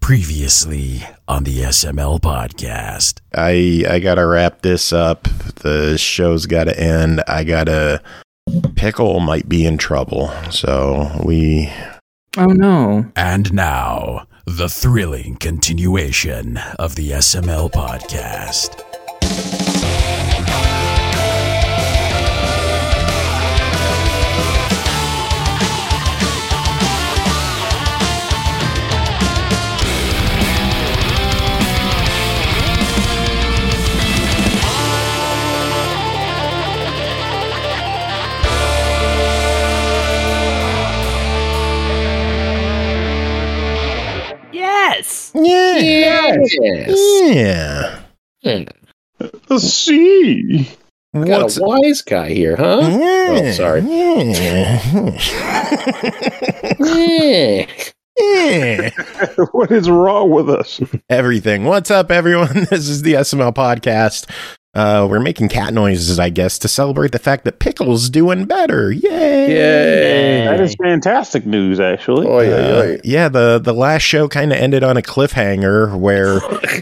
Previously on the SML podcast. I gotta wrap this up. The show's gotta end. Pickle might be in trouble. Oh no. And now, the thrilling continuation of the SML podcast. Yes. Yeah. Let's see. Got a wise guy here, huh? Yeah. Oh, sorry. Yeah. What is wrong with us? Everything. What's up, everyone? This is the SML podcast. We're making cat noises, I guess, to celebrate the fact that Pickle's doing better. Yay! That is fantastic news, actually. Yeah, the last show kind of ended on a cliffhanger where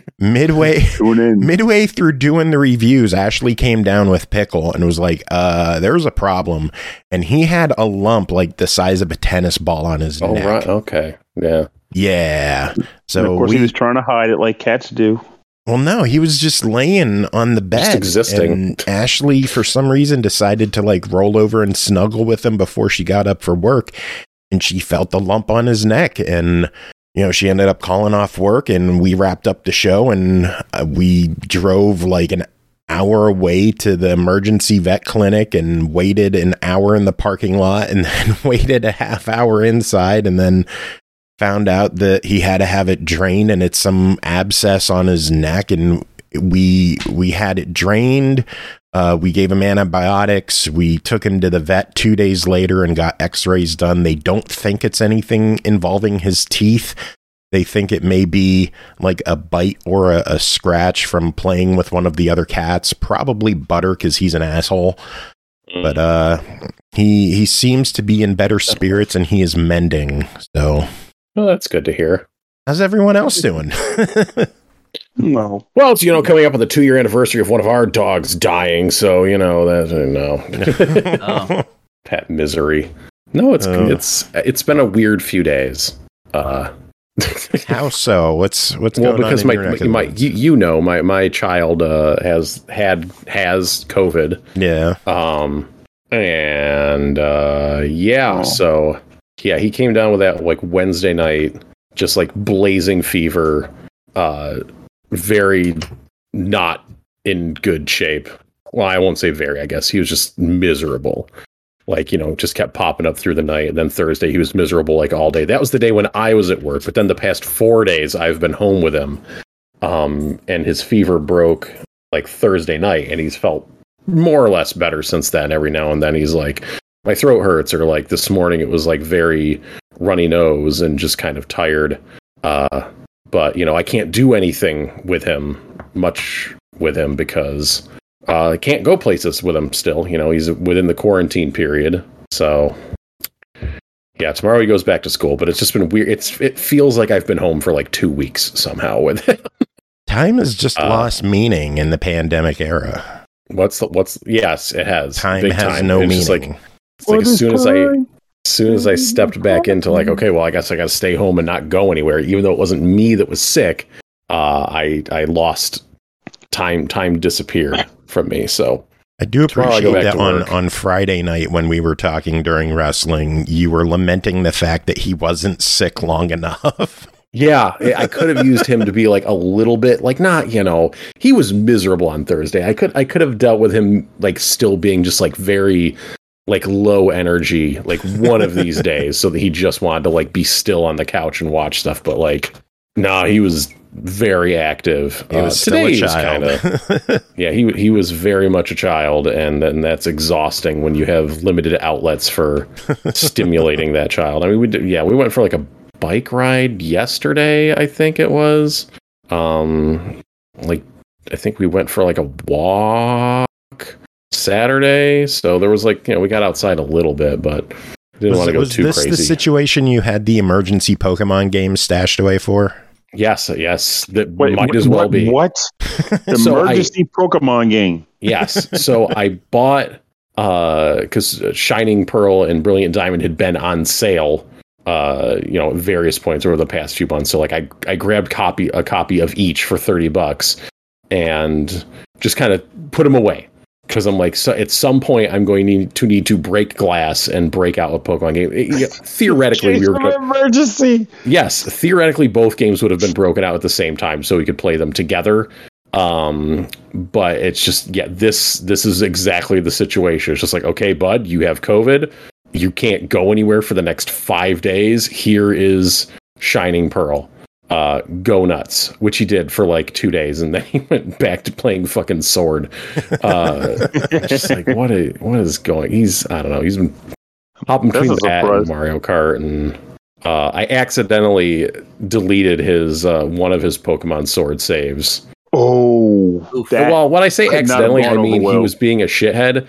midway through doing the reviews, Ashley came down with Pickle and was like, there's a problem. And he had a lump like the size of a tennis ball on his neck. Oh, right. Okay. Yeah. Yeah. So and of course, he was trying to hide it like cats do. Well, no, he was just laying on the bed. Just existing. And Ashley, for some reason, decided to like roll over and snuggle with him before she got up for work. And she felt the lump on his neck. And, she ended up calling off work and we wrapped up the show and we drove like an hour away to the emergency vet clinic and waited an hour in the parking lot and then waited a half hour inside and then found out that he had to have it drained and it's some abscess on his neck, and we had it drained. We gave him antibiotics. We took him to the vet 2 days later and got x-rays done. They don't think it's anything involving his teeth. They think it may be like a bite or a scratch from playing with one of the other cats, probably Butter because he's an asshole. But he seems to be in better spirits and he is mending. So, well, that's good to hear. How's everyone else doing? No. Well, it's, come up on the 2-year anniversary of one of our dogs dying, so, that's, Oh. Pet misery. No, it's been a weird few days. How so? What's going on? Because my child has COVID. Yeah. So he came down with that like Wednesday night, just like blazing fever, very not in good shape. Well, I won't say very, I guess. He was just miserable. Like, just kept popping up through the night. And then Thursday, he was miserable like all day. That was the day when I was at work. But then the past 4 days, I've been home with him. And his fever broke like Thursday night. And he's felt more or less better since then. Every now and then, he's like, my throat hurts. Or like this morning, it was like very runny nose and just kind of tired. But, I can't do anything much with him because I can't go places with him still. He's within the quarantine period. So, yeah, tomorrow he goes back to school, but it's just been weird. It feels like I've been home for like 2 weeks somehow with him. Time has just lost meaning in the pandemic era. Yes, it has. Time Big has time. no It's meaning. As soon as I stepped back into like, okay, well, I guess I got to stay home and not go anywhere, even though it wasn't me that was sick. I lost time. Time disappeared from me. So I do appreciate that on Friday night when we were talking during wrestling, you were lamenting the fact that he wasn't sick long enough. Yeah, I could have used him to be like a little bit like not, he was miserable on Thursday. I could have dealt with him like still being just like very like low energy, like one of these days, so that he just wanted to like be still on the couch and watch stuff. But like, no, he was very active. He was still a child. He was very much a child, and then that's exhausting when you have limited outlets for stimulating that child. I mean, we went for like a bike ride yesterday, I think it was. I think we went for like a walk Saturday, so there was like, we got outside a little bit, but didn't want to go too crazy. Was this the situation you had the emergency Pokemon game stashed away for? Yes. That might as well be. What? The So emergency Pokemon game. Yes. So I bought because Shining Pearl and Brilliant Diamond had been on sale, at various points over the past few months. So like I grabbed a copy of each for $30 and just kind of put them away. Because I'm like, so at some point, I'm going to need to break glass and break out a Pokemon game. Theoretically, we were going emergency. Yes, theoretically, both games would have been broken out at the same time, so we could play them together. But it's just, this is exactly the situation. It's just like, okay, bud, you have COVID. You can't go anywhere for the next 5 days. Here is Shining Pearl. Go nuts, which he did for like 2 days, and then he went back to playing fucking Sword. Just like what is going? He's been hopping between that and Mario Kart, and I accidentally deleted his one of his Pokemon Sword saves. Oh, well, when I say accidentally, I mean he was being a shithead.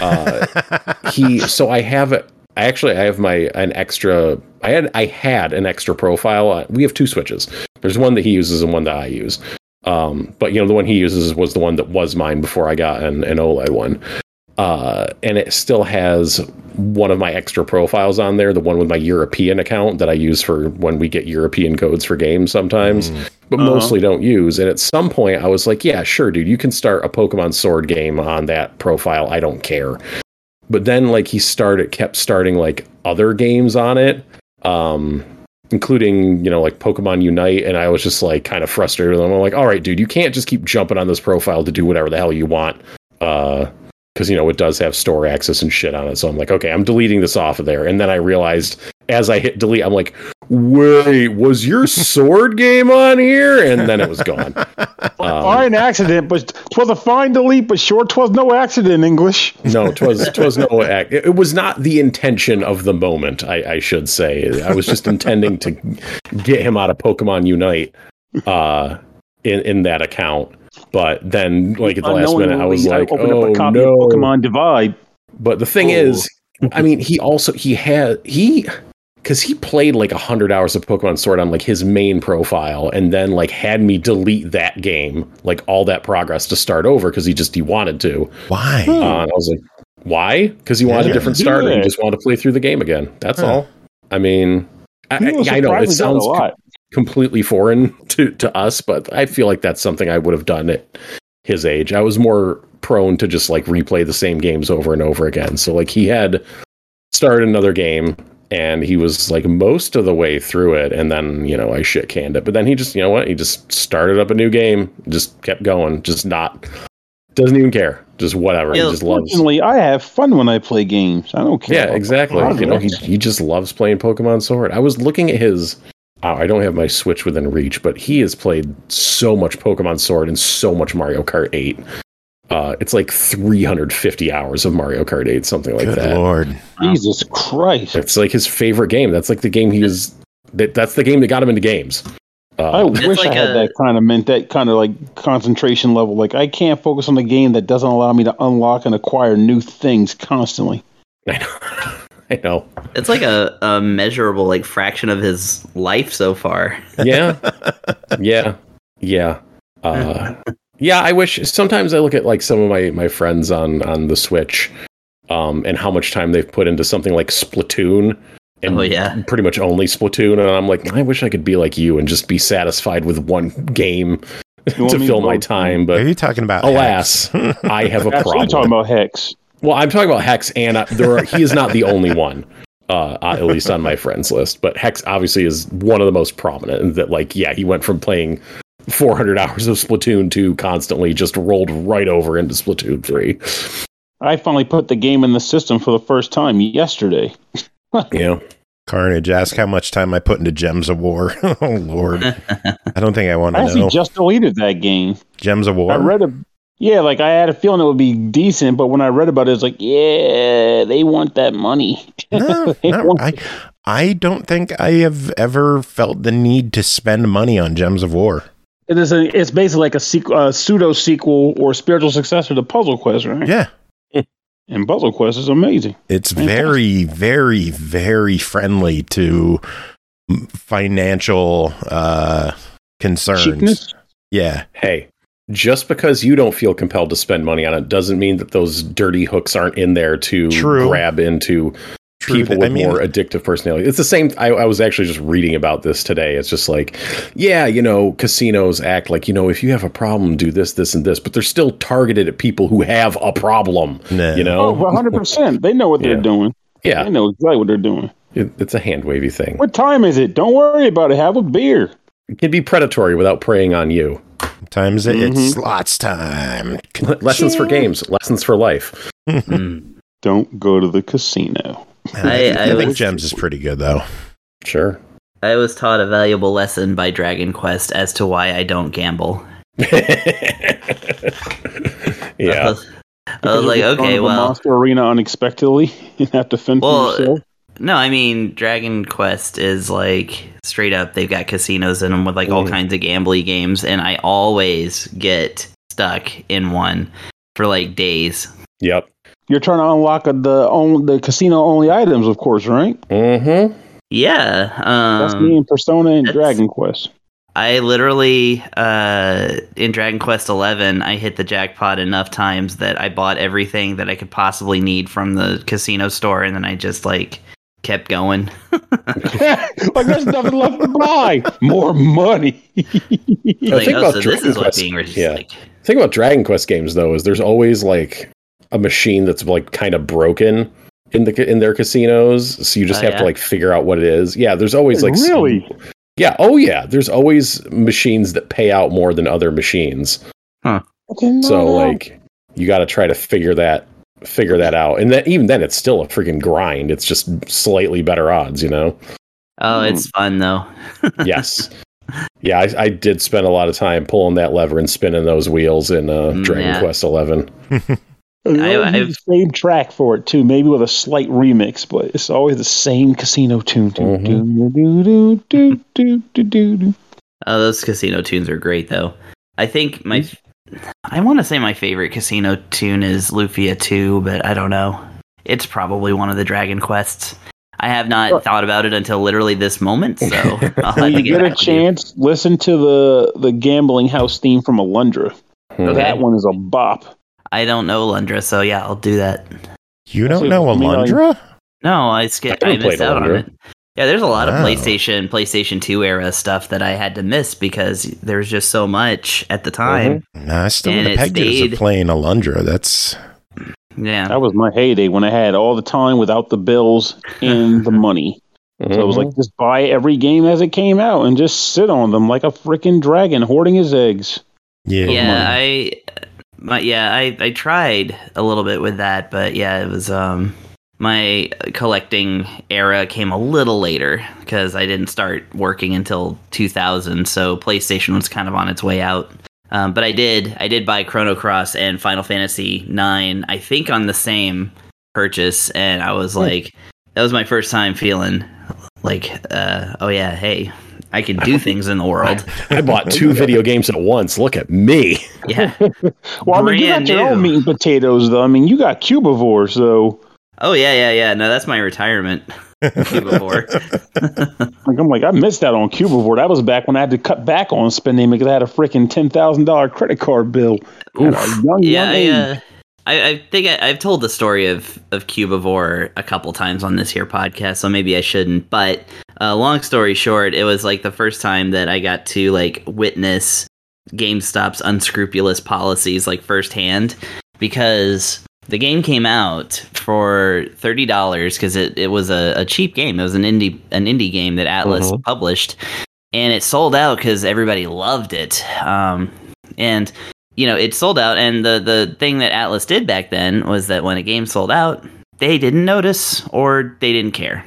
I had an extra profile. We have two Switches. There's one that he uses and one that I use. But the one he uses was the one that was mine before I got an OLED one. And it still has one of my extra profiles on there, the one with my European account that I use for when we get European codes for games sometimes, but mostly don't use. And at some point I was like, yeah, sure, dude, you can start a Pokemon Sword game on that profile. I don't care. But then like he kept starting like other games on it, including, like Pokemon Unite. And I was just like kind of frustrated with him. I'm like, all right, dude, you can't just keep jumping on this profile to do whatever the hell you want. Because, it does have store access and shit on it. So I'm like, okay, I'm deleting this off of there. And then I realized as I hit delete, I'm like, wait, was your Sword game on here? And then it was gone. Fine accident, but 'twas a fine delete, but sure 'twas no accident, English. No, 'twas no it was not the intention of the moment, I should say. I was just intending to get him out of Pokemon Unite in that account. But then, like at the last minute, I was like, "Oh no!" Pokemon Divide. But the thing is, I mean, because he played like 100 hours of Pokemon Sword on like his main profile, and then like had me delete that game, like all that progress to start over because he wanted to. Why? And I was like, why? Because he wanted a different starter. He just wanted to play through the game again. That's all. I mean, I know it sounds completely foreign to us, but I feel like that's something I would have done at his age. I was more prone to just like replay the same games over and over again. So like he had started another game and he was like most of the way through it, and then I shit canned it. But then he just he just started up a new game, just kept going, doesn't even care, just whatever. He just loves. Fortunately, I have fun when I play games. I don't care. Yeah, exactly. He just loves playing Pokemon Sword. I was looking at his. I don't have my Switch within reach, but he has played so much Pokemon Sword and so much Mario Kart 8. It's like 350 hours of Mario Kart 8, something like Good that. Lord. Jesus Christ. It's like his favorite game. That's like the game that's the game that got him into games. I wish I had that kind of like concentration level. Like I can't focus on the game that doesn't allow me to unlock and acquire new things constantly. I know. It's like a measurable like fraction of his life so far. Yeah. I wish sometimes I look at like some of my friends on the Switch, and how much time they've put into something like Splatoon. And pretty much only Splatoon. And I'm like, I wish I could be like you and just be satisfied with one game to fill my time. But are you talking about alas, I have a problem. I'm talking about Hex. Well, I'm talking about Hex, and he is not the only one, at least on my friends list. But Hex obviously is one of the most prominent. And that, like, he went from playing 400 hours of Splatoon 2 constantly, just rolled right over into Splatoon 3. I finally put the game in the system for the first time yesterday. Yeah. Carnage, ask how much time I put into Gems of War. Oh, Lord. I don't think I want to know. I actually just deleted that game. Gems of War? I read I had a feeling it would be decent, but when I read about it, it's like, they want that money. No, I don't think I have ever felt the need to spend money on Gems of War. It's basically like a pseudo sequel or spiritual successor to Puzzle Quest, right? Yeah. And Puzzle Quest is amazing. It's very, very, very friendly to financial concerns. Cheapness? Yeah. Hey, just because you don't feel compelled to spend money on it doesn't mean that those dirty hooks aren't in there to grab into people with more addictive personality. It's the same. I was actually just reading about this today. It's just like, yeah, casinos act like, if you have a problem, do this, this, and this, but they're still targeted at people who have a problem, Oh, 100%. They know what they're doing. Yeah. They know exactly what they're doing. It's a hand-wavy thing. What time is it? Don't worry about it. Have a beer. It can be predatory without preying on you. Time is it? It's slots time. Lessons for games. Lessons for life. Don't go to the casino. I think Gems is pretty good, though. Sure. I was taught a valuable lesson by Dragon Quest as to why I don't gamble. Yeah. I was like, okay, well, Monster Arena unexpectedly, you have to fend for yourself. No, I mean Dragon Quest is like straight up. They've got casinos in them with like all kinds of gambly games, and I always get stuck in one for like days. Yep. You're trying to unlock the casino only items, of course, right? Mm-hmm. Yeah. That's me in Persona and Dragon Quest. I literally, in Dragon Quest XI, I hit the jackpot enough times that I bought everything that I could possibly need from the casino store, and then I just, kept going. There's nothing left to buy. More money. This is what being rich is like. The thing about Dragon Quest games, though, is there's always, a machine that's, kind of broken in their casinos, so you just have to, figure out what it is. Yeah, there's always, Really? Yeah, there's always machines that pay out more than other machines. Huh. So you got to try to figure that out, and even then it's still a freaking grind. It's just slightly better odds, Oh, it's fun though. Yes. Yeah, I did spend a lot of time pulling that lever and spinning those wheels in Dragon Quest XI. I have the same track for it too, maybe with a slight remix, but it's always the same casino tune. Oh, those casino tunes are great, though. I think I want to say my favorite casino tune is Lufia 2, but I don't know. It's probably one of the Dragon Quests. I have not thought about it until literally this moment, so I'll have to get a chance. Listen to the Gambling House theme from Alundra. Okay. That one is a bop. I don't know Alundra, so yeah, I'll do that. You don't know Alundra? No, I missed out on it. Yeah, there's a lot of PlayStation 2 era stuff that I had to miss because there's just so much at the time. I still would have pegged it as playing Alundra. That was my heyday when I had all the time without the bills and the money. So it was just buy every game as it came out and just sit on them like a freaking dragon hoarding his eggs. I tried a little bit with that, but it was my collecting era came a little later because I didn't start working until 2000, so PlayStation was kind of on its way out. But I did buy Chrono Cross and Final Fantasy IX, I think on the same purchase, and I was that was my first time feeling hey, I can do things in the world. I bought 2 video games at once. Look at me. Yeah. Well, you got your own meat and potatoes, though. I mean, you got Cubivore, so. Oh, yeah. No, that's my retirement. Cubivore. I missed out on Cubivore. That was back when I had to cut back on spending because I had a freaking $10,000 credit card bill. I think I've told the story of Cubivore a couple times on this here podcast, so maybe I shouldn't. But long story short, it was the first time that I got to witness GameStop's unscrupulous policies firsthand, because the game came out for $30 because it was a cheap game. It was an indie game that Atlas published, and it sold out because everybody loved it. And it sold out, and the thing that Atlas did back then was that when a game sold out, they didn't notice or they didn't care.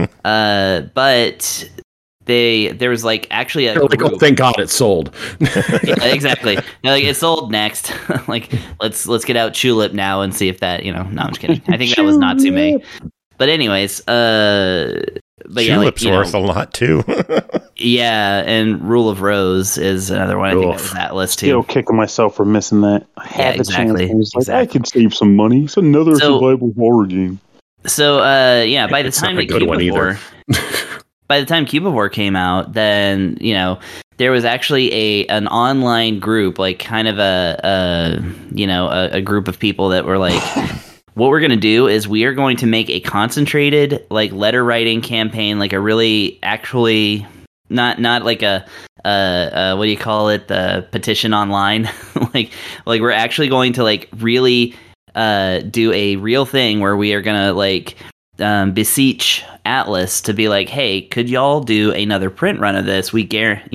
But there was actually a oh, thank God it sold. Yeah, exactly. It sold next. Let's get out Tulip now and see if that no, I'm just kidding. I think that was Natsume. But anyways, Tulip's worth a lot too. Yeah, and Rule of Rose is another one. I think that was Atlas too. Still kicking myself for missing that. I had the chance. I could save some money. It's another survival horror game. So by the time Cubivore came out, then there was actually an online group, like kind of a group of people that were like, what we're going to do is we are going to make a concentrated like letter writing campaign, like a really actually not like a what do you call it? The petition online. like we're actually going to like really do a real thing where we are going to like beseech Atlas to be like, hey, could y'all do another print run of this? We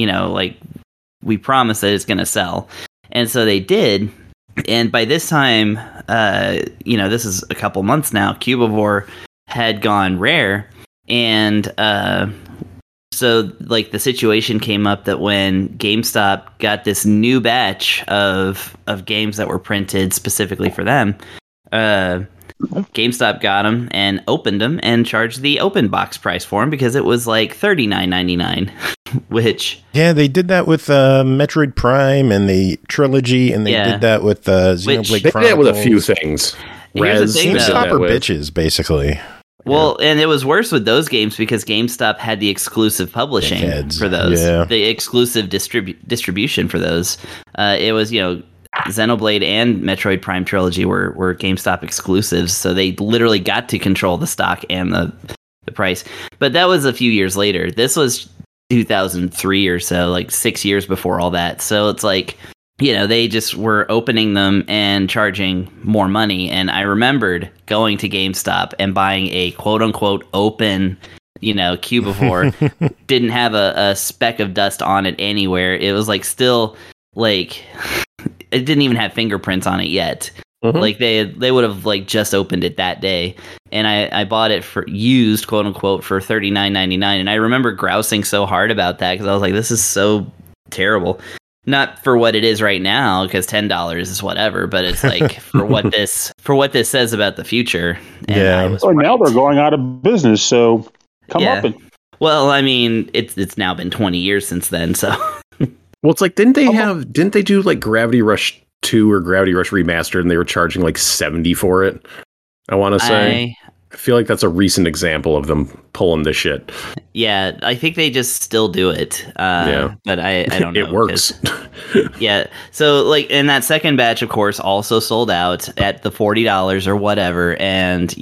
we promise that it's going to sell. And so they did. And by this time, this is a couple months now, Cubivore had gone rare. And so like the situation came up that when GameStop got this new batch of games that were printed specifically for them, GameStop got them and opened them and charged the open box price for them because it was like $39.99, which... Yeah, they did that with Metroid Prime and the trilogy, and they did that with Xenoblade Chronicles. They did that with a few things. GameStop are bitches, basically. Well, and it was worse with those games because GameStop had the exclusive publishing for those, the exclusive distribution for those. It was, Xenoblade and Metroid Prime Trilogy were GameStop exclusives, so they literally got to control the stock and the price. But that was a few years later. This was 2003 or so, like 6 years before all that. So it's like, they just were opening them and charging more money. And I remembered going to GameStop and buying a quote-unquote open, Cubivore. Didn't have a speck of dust on it anywhere. It was like still like... It didn't even have fingerprints on it yet. Mm-hmm. Like they would have like just opened it that day. And I bought it for used, quote unquote, for $39.99. And I remember grousing so hard about that because I was like, this is so terrible. Not for what it is right now, because $10 is whatever, but it's like for what this says about the future. And now they're going out of business, so come up and... Well, I mean, it's now been 20 years since then, so... Well, it's like, didn't they do like Gravity Rush 2 or Gravity Rush Remastered and they were charging like $70 for it? I want to say. I feel like that's a recent example of them pulling this shit. Yeah, I think they just still do it. But I don't know. It works. Yeah. So like, and that second batch, of course, also sold out at the $40 or whatever. And,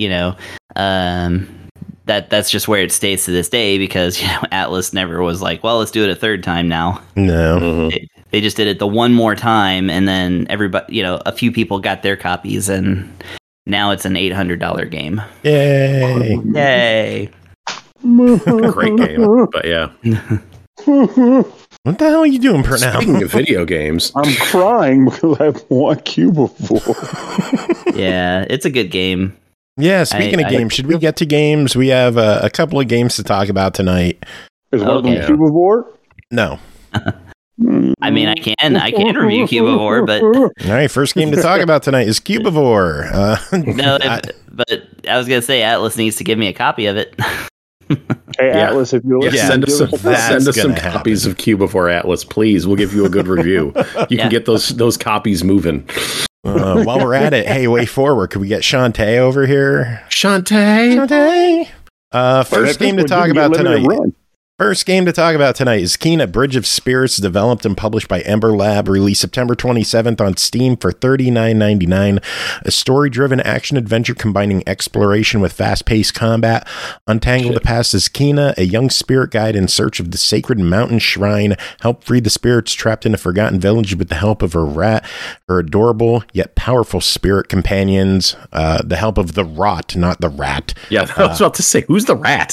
that's just where it stays to this day because, Atlas never was like, well, let's do it a third time now. No. Mm-hmm. They just did it the one more time, and then everybody, a few people got their copies, and now it's an $800 game. Yay. Yay. Great game, but yeah. What the hell are you doing, Pernell? Speaking of video games. I'm crying because I want Cubivore. Yeah, it's a good game. Yeah, speaking of games, should we get to games? We have a couple of games to talk about tonight. Is one of them Cubivore? No. I mean, I can review Cubivore, but... All right, first game to talk about tonight is Cubivore. But I was going to say, Atlas needs to give me a copy of it. Hey, Atlas, if you're listening, send us some copies of Cubivore, Atlas, please. We'll give you a good review. You can get those copies moving. While we're at it, hey, way forward, could we get Shantae over here? Shantae. First game to talk about tonight. First game to talk about tonight is Kena Bridge of Spirits, developed and published by Ember Lab, released September 27th on Steam for $39.99. A story-driven action-adventure combining exploration with fast-paced combat. Untangle the past as Kena, a young spirit guide in search of the sacred mountain shrine, help free the spirits trapped in a forgotten village with the help of her adorable yet powerful spirit companions. The help of the Rot, not the Rat. Yeah, I was about to say, who's the Rat?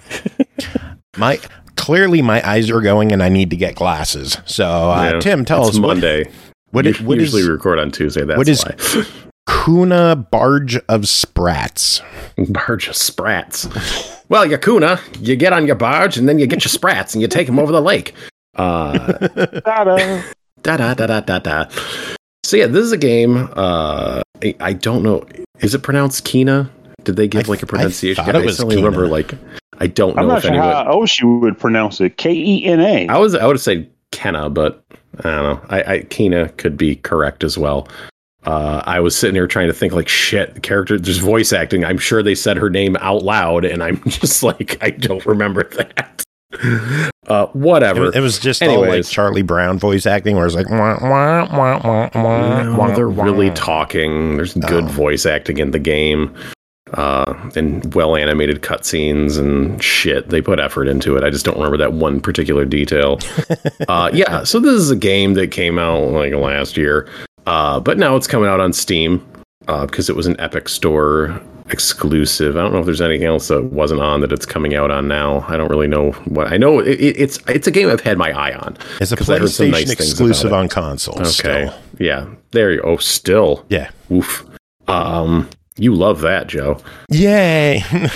Clearly my eyes are going and I need to get glasses. So Tim, tell us Monday. What usually record on Tuesday. That's why. Kuna Barge of Sprats. Barge of Sprats. Well, you Kuna, you get on your barge and then you get your sprats and you take them over the lake. Da-da. Da-da-da-da-da-da. So yeah, this is a game. I don't know. Is it pronounced Kena? Did they give like a pronunciation? I certainly remember I don't know if anyone... how Oshi would pronounce it. Kena. I would have said Kena, but I don't know. Kena could be correct as well. I was sitting here trying to think like, shit, the character, there's voice acting. I'm sure they said her name out loud, and I'm just like, I don't remember that. Whatever. It was just all like Charlie Brown voice acting, where it's like, wah, wah, wah, wah, wah, no, they're really talking. There's good voice acting in the game, and well animated cutscenes and shit. They put effort into it. I just don't remember that one particular detail. Yeah, so this is a game that came out like last year, but now it's coming out on Steam because it was an Epic Store exclusive. I don't know if there's anything else that wasn't on that it's coming out on now. I don't really know what. I know it's a game I've had my eye on. It's a PlayStation exclusive on consoles. Okay, still. Yeah, there you go. Still, yeah. Oof. You love that, Joe. Yay!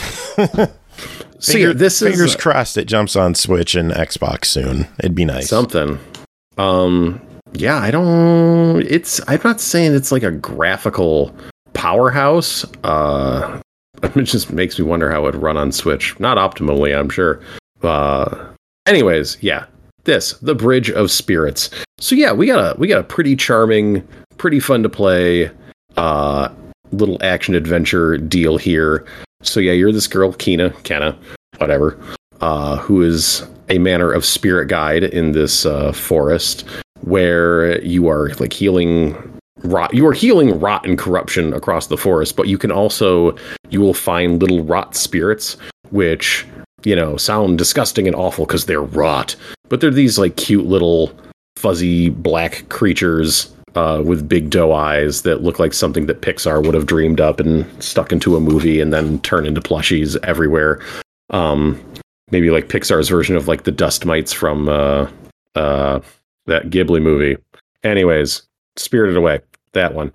Fingers crossed it jumps on Switch and Xbox soon. It'd be nice. Something. Yeah, I'm not saying it's like a graphical powerhouse. It just makes me wonder how it would run on Switch. Not optimally, I'm sure. Anyways, yeah. The Bridge of Spirits. So yeah, we got a pretty charming, pretty fun to play little action adventure deal here. So yeah, you're this girl, Kenna, whatever, who is a manner of spirit guide in this forest where you are like healing rot. You are healing rot and corruption across the forest, but you will find little rot spirits, which, sound disgusting and awful because they're rot, but they're these like cute little fuzzy black creatures with big doe eyes that look like something that Pixar would have dreamed up and stuck into a movie and then turned into plushies everywhere. Maybe like Pixar's version of like the dust mites from that Ghibli movie. Anyways, Spirited Away, that one.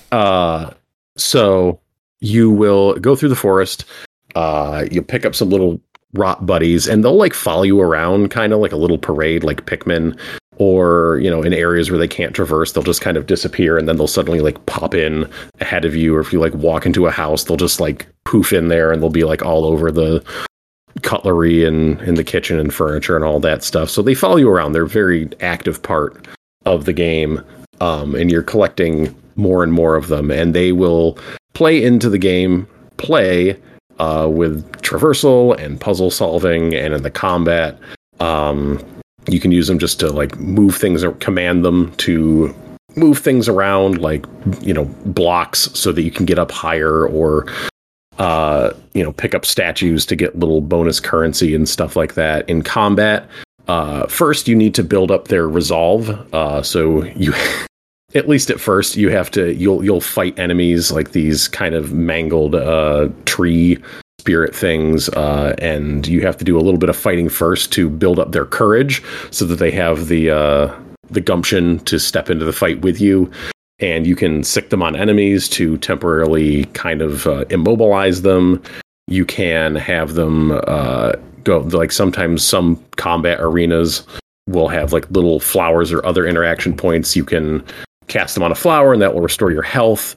So you will go through the forest. You'll pick up some little rot buddies, and they'll like follow you around, kind of like a little parade, like Pikmin. Or, in areas where they can't traverse, they'll just kind of disappear, and then they'll suddenly like pop in ahead of you. Or if you like walk into a house, they'll just like poof in there, and they'll be like all over the cutlery and in the kitchen and furniture and all that stuff. So they follow you around. They're a very active part of the game, and you're collecting more and more of them, and they will play into the game, with traversal and puzzle solving, and in the combat. You can use them just to like move things or command them to move things around, like, blocks so that you can get up higher, or, pick up statues to get little bonus currency and stuff like that. In combat, first you need to build up their resolve. So you, at least at first, you'll fight enemies like these kind of mangled tree spirit things, and you have to do a little bit of fighting first to build up their courage so that they have the gumption to step into the fight with you. And you can sick them on enemies to temporarily kind of immobilize them. You can have them go, like sometimes some combat arenas will have like little flowers or other interaction points. You can cast them on a flower and that will restore your health.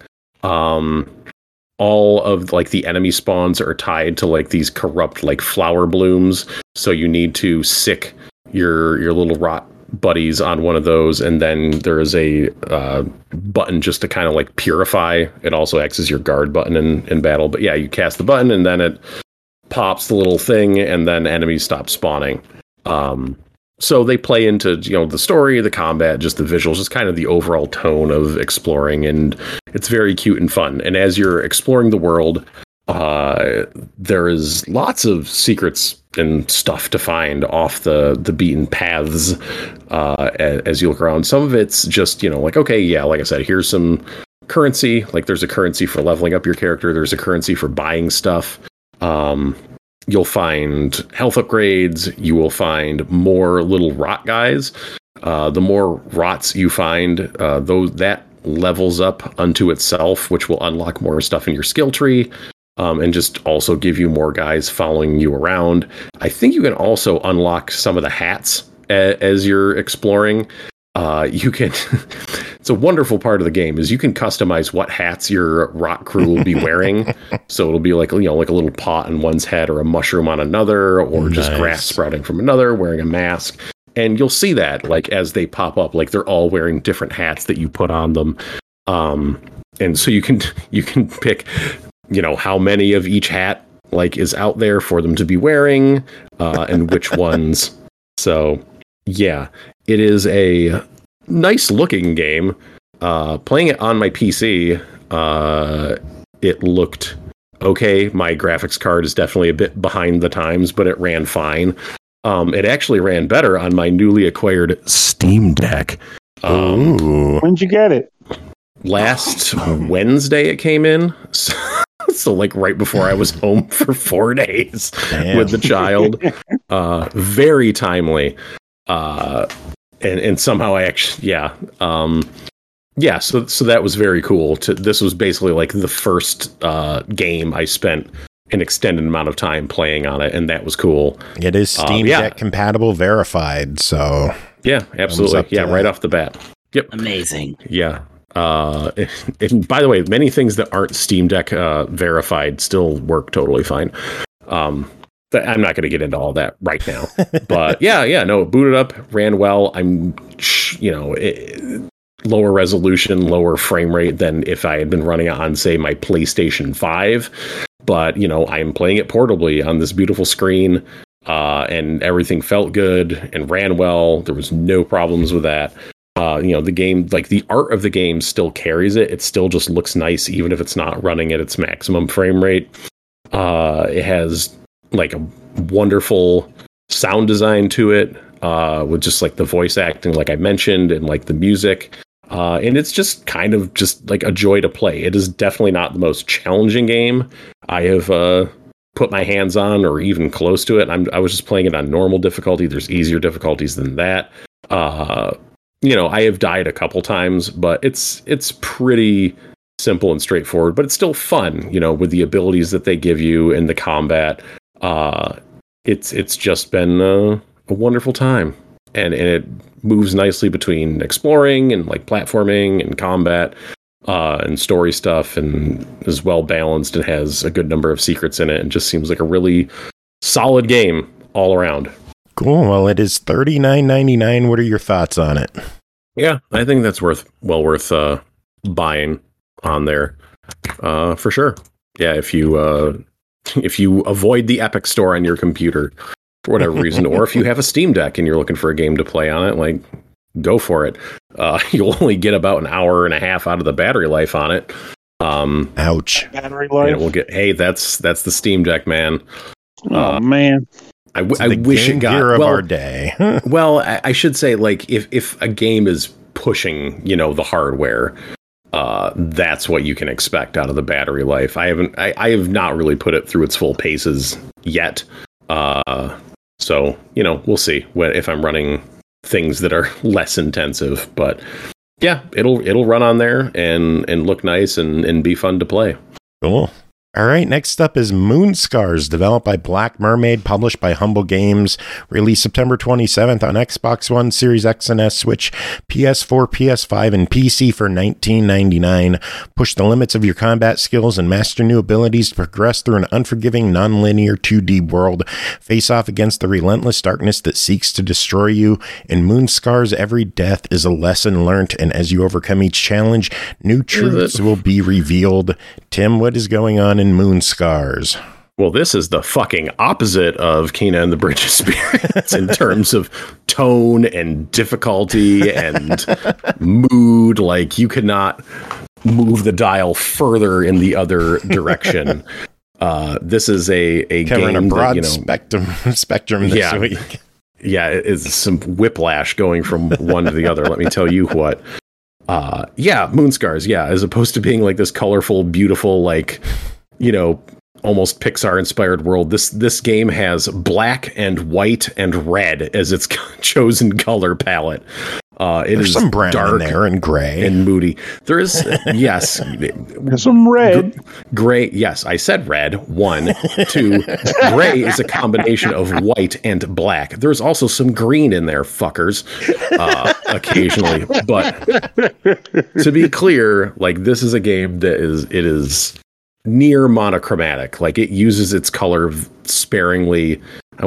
All of like the enemy spawns are tied to like these corrupt like flower blooms. So you need to sick your little rot buddies on one of those, and then there is a button just to kind of like purify. It also acts as your guard button in battle. But yeah, you cast the button and then it pops the little thing, and then enemies stop spawning. So they play into, the story, the combat, just the visuals, just kind of the overall tone of exploring, and it's very cute and fun. And as you're exploring the world, there is lots of secrets and stuff to find off the beaten paths as you look around. Some of it's just, like, okay, yeah, like I said, here's some currency. Like there's a currency for leveling up your character. There's a currency for buying stuff. You'll find health upgrades. You will find more little rot guys. The more rots you find, that levels up unto itself, which will unlock more stuff in your skill tree, and just also give you more guys following you around. I think you can also unlock some of the hats as you're exploring. You can it's a wonderful part of the game is you can customize what hats your rot crew will be wearing. So it'll be like, like a little pot on one's head, or a mushroom on another, or just grass sprouting from another, wearing a mask. And you'll see that like as they pop up, like they're all wearing different hats that you put on them. And so you can pick, how many of each hat like is out there for them to be wearing, and which ones. So yeah, it is a nice looking game. Playing it on my PC, it looked okay. My graphics card is definitely a bit behind the times, but it ran fine. It actually ran better on my newly acquired Steam Deck. When'd you get it? Last Wednesday it came in. So like right before I was home for 4 days with the child. Very timely. And somehow I actually, so that was very cool. This was basically like the first game I spent an extended amount of time playing on it, and that was cool. It is Steam Deck compatible, verified, so... Yeah, absolutely. Yeah, right off the bat. Yep. Amazing. Yeah. And by the way, many things that aren't Steam Deck verified still work totally fine. I'm not going to get into all that right now, but it booted up, ran well. I'm, lower resolution, lower frame rate than if I had been running it on, say, my PlayStation 5. But, I'm playing it portably on this beautiful screen, and everything felt good and ran well. There was no problems with that. The game, like the art of the game still carries it. It still just looks nice, even if it's not running at its maximum frame rate. It has like a wonderful sound design to it, with just like the voice acting, like I mentioned, and like the music. And it's just kind of just like a joy to play. It is definitely not the most challenging game I have put my hands on, or even close to it. I was just playing it on normal difficulty. There's easier difficulties than that. I have died a couple times, but it's pretty simple and straightforward, but it's still fun, with the abilities that they give you and the combat. It's just been a wonderful time, and it moves nicely between exploring and like platforming and combat, and story stuff, and is well balanced and has a good number of secrets in it, and just seems like a really solid game all around. Cool. Well, it is $39.99. What are your thoughts on it? Yeah, I think that's worth buying on there, for sure. Yeah, if you avoid the Epic Store on your computer for whatever reason, or if you have a Steam Deck and you're looking for a game to play on it, like, go for it. You'll only get about an hour and a half out of the battery life on it. Ouch. Battery life. That's the Steam Deck, man. Oh man. I wish it got of our day. Well, I should say, like, if a game is pushing, the hardware, that's what you can expect out of the battery life. I have not really put it through its full paces yet. So, we'll see if I'm running things that are less intensive, but yeah, it'll run on there and look nice and be fun to play. Cool. All right, next up is Moonscars, developed by Black Mermaid, published by Humble Games, released September 27th on Xbox One, Series X and S, Switch, PS4, PS5, and PC for $19.99. Push the limits of your combat skills and master new abilities to progress through an unforgiving, non-linear 2D world. Face off against the relentless darkness that seeks to destroy you. In Moonscars, every death is a lesson learned, and as you overcome each challenge, new truths will be revealed. Tim, what is going on in Moonscars? Well, this is the fucking opposite of Kena and the Bridge of Spirits in terms of tone and difficulty and mood. Like, you could not move the dial further in the other direction. This is a covering game a broad that, spectrum this week. Yeah, it's some whiplash going from one to the other. Let me tell you what. Moonscars, as opposed to being like this colorful, beautiful, like, almost Pixar-inspired world, this game has black and white and red as its chosen color palette. There's some brown dark in there and gray and moody. There is, yes. There's some red. Gray, yes, I said red. 1, 2. Gray is a combination of white and black. There's also some green in there, fuckers, occasionally. But to be clear, like, this is a game that is near monochromatic. Like, it uses its color sparingly.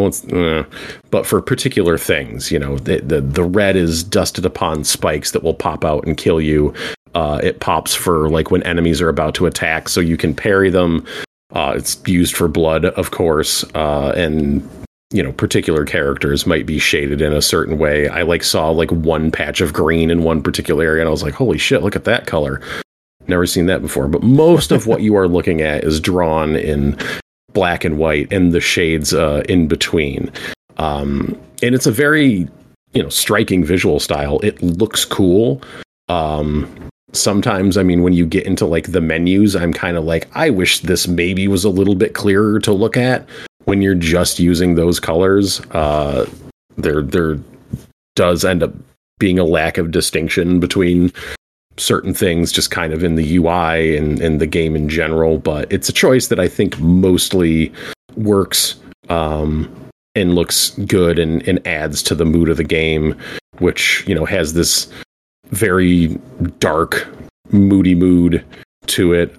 But for particular things, the red is dusted upon spikes that will pop out and kill you. It pops for like when enemies are about to attack, so you can parry them. It's used for blood, of course, and particular characters might be shaded in a certain way. I saw one patch of green in one particular area, and I was like, holy shit, look at that color. Never seen that before. But most of what you are looking at is drawn in black and white and the shades in between. And it's a very, striking visual style. It looks cool. Sometimes, when you get into the menus, I'm kind of I wish this maybe was a little bit clearer to look at. When you're just using those colors, there does end up being a lack of distinction between certain things just kind of in the UI and the game in general. But it's a choice that I think mostly works and looks good and adds to the mood of the game, which, has this very dark, moody mood to it.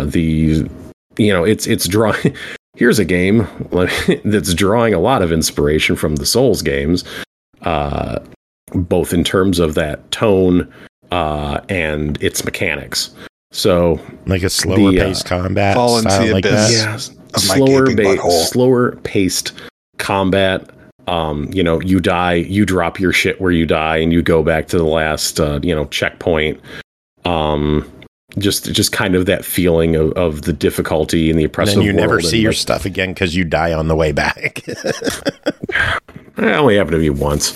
It's drawing. Here's a game that's drawing a lot of inspiration from the Souls games, both in terms of that tone and its mechanics. So, a slower paced combat fall into the abyss. Yeah, slower paced combat. You die, you drop your shit where you die, and you go back to the last checkpoint. Just kind of that feeling of the difficulty and the oppressive world. And then you never see your stuff again because you die on the way back. It only happened to me once.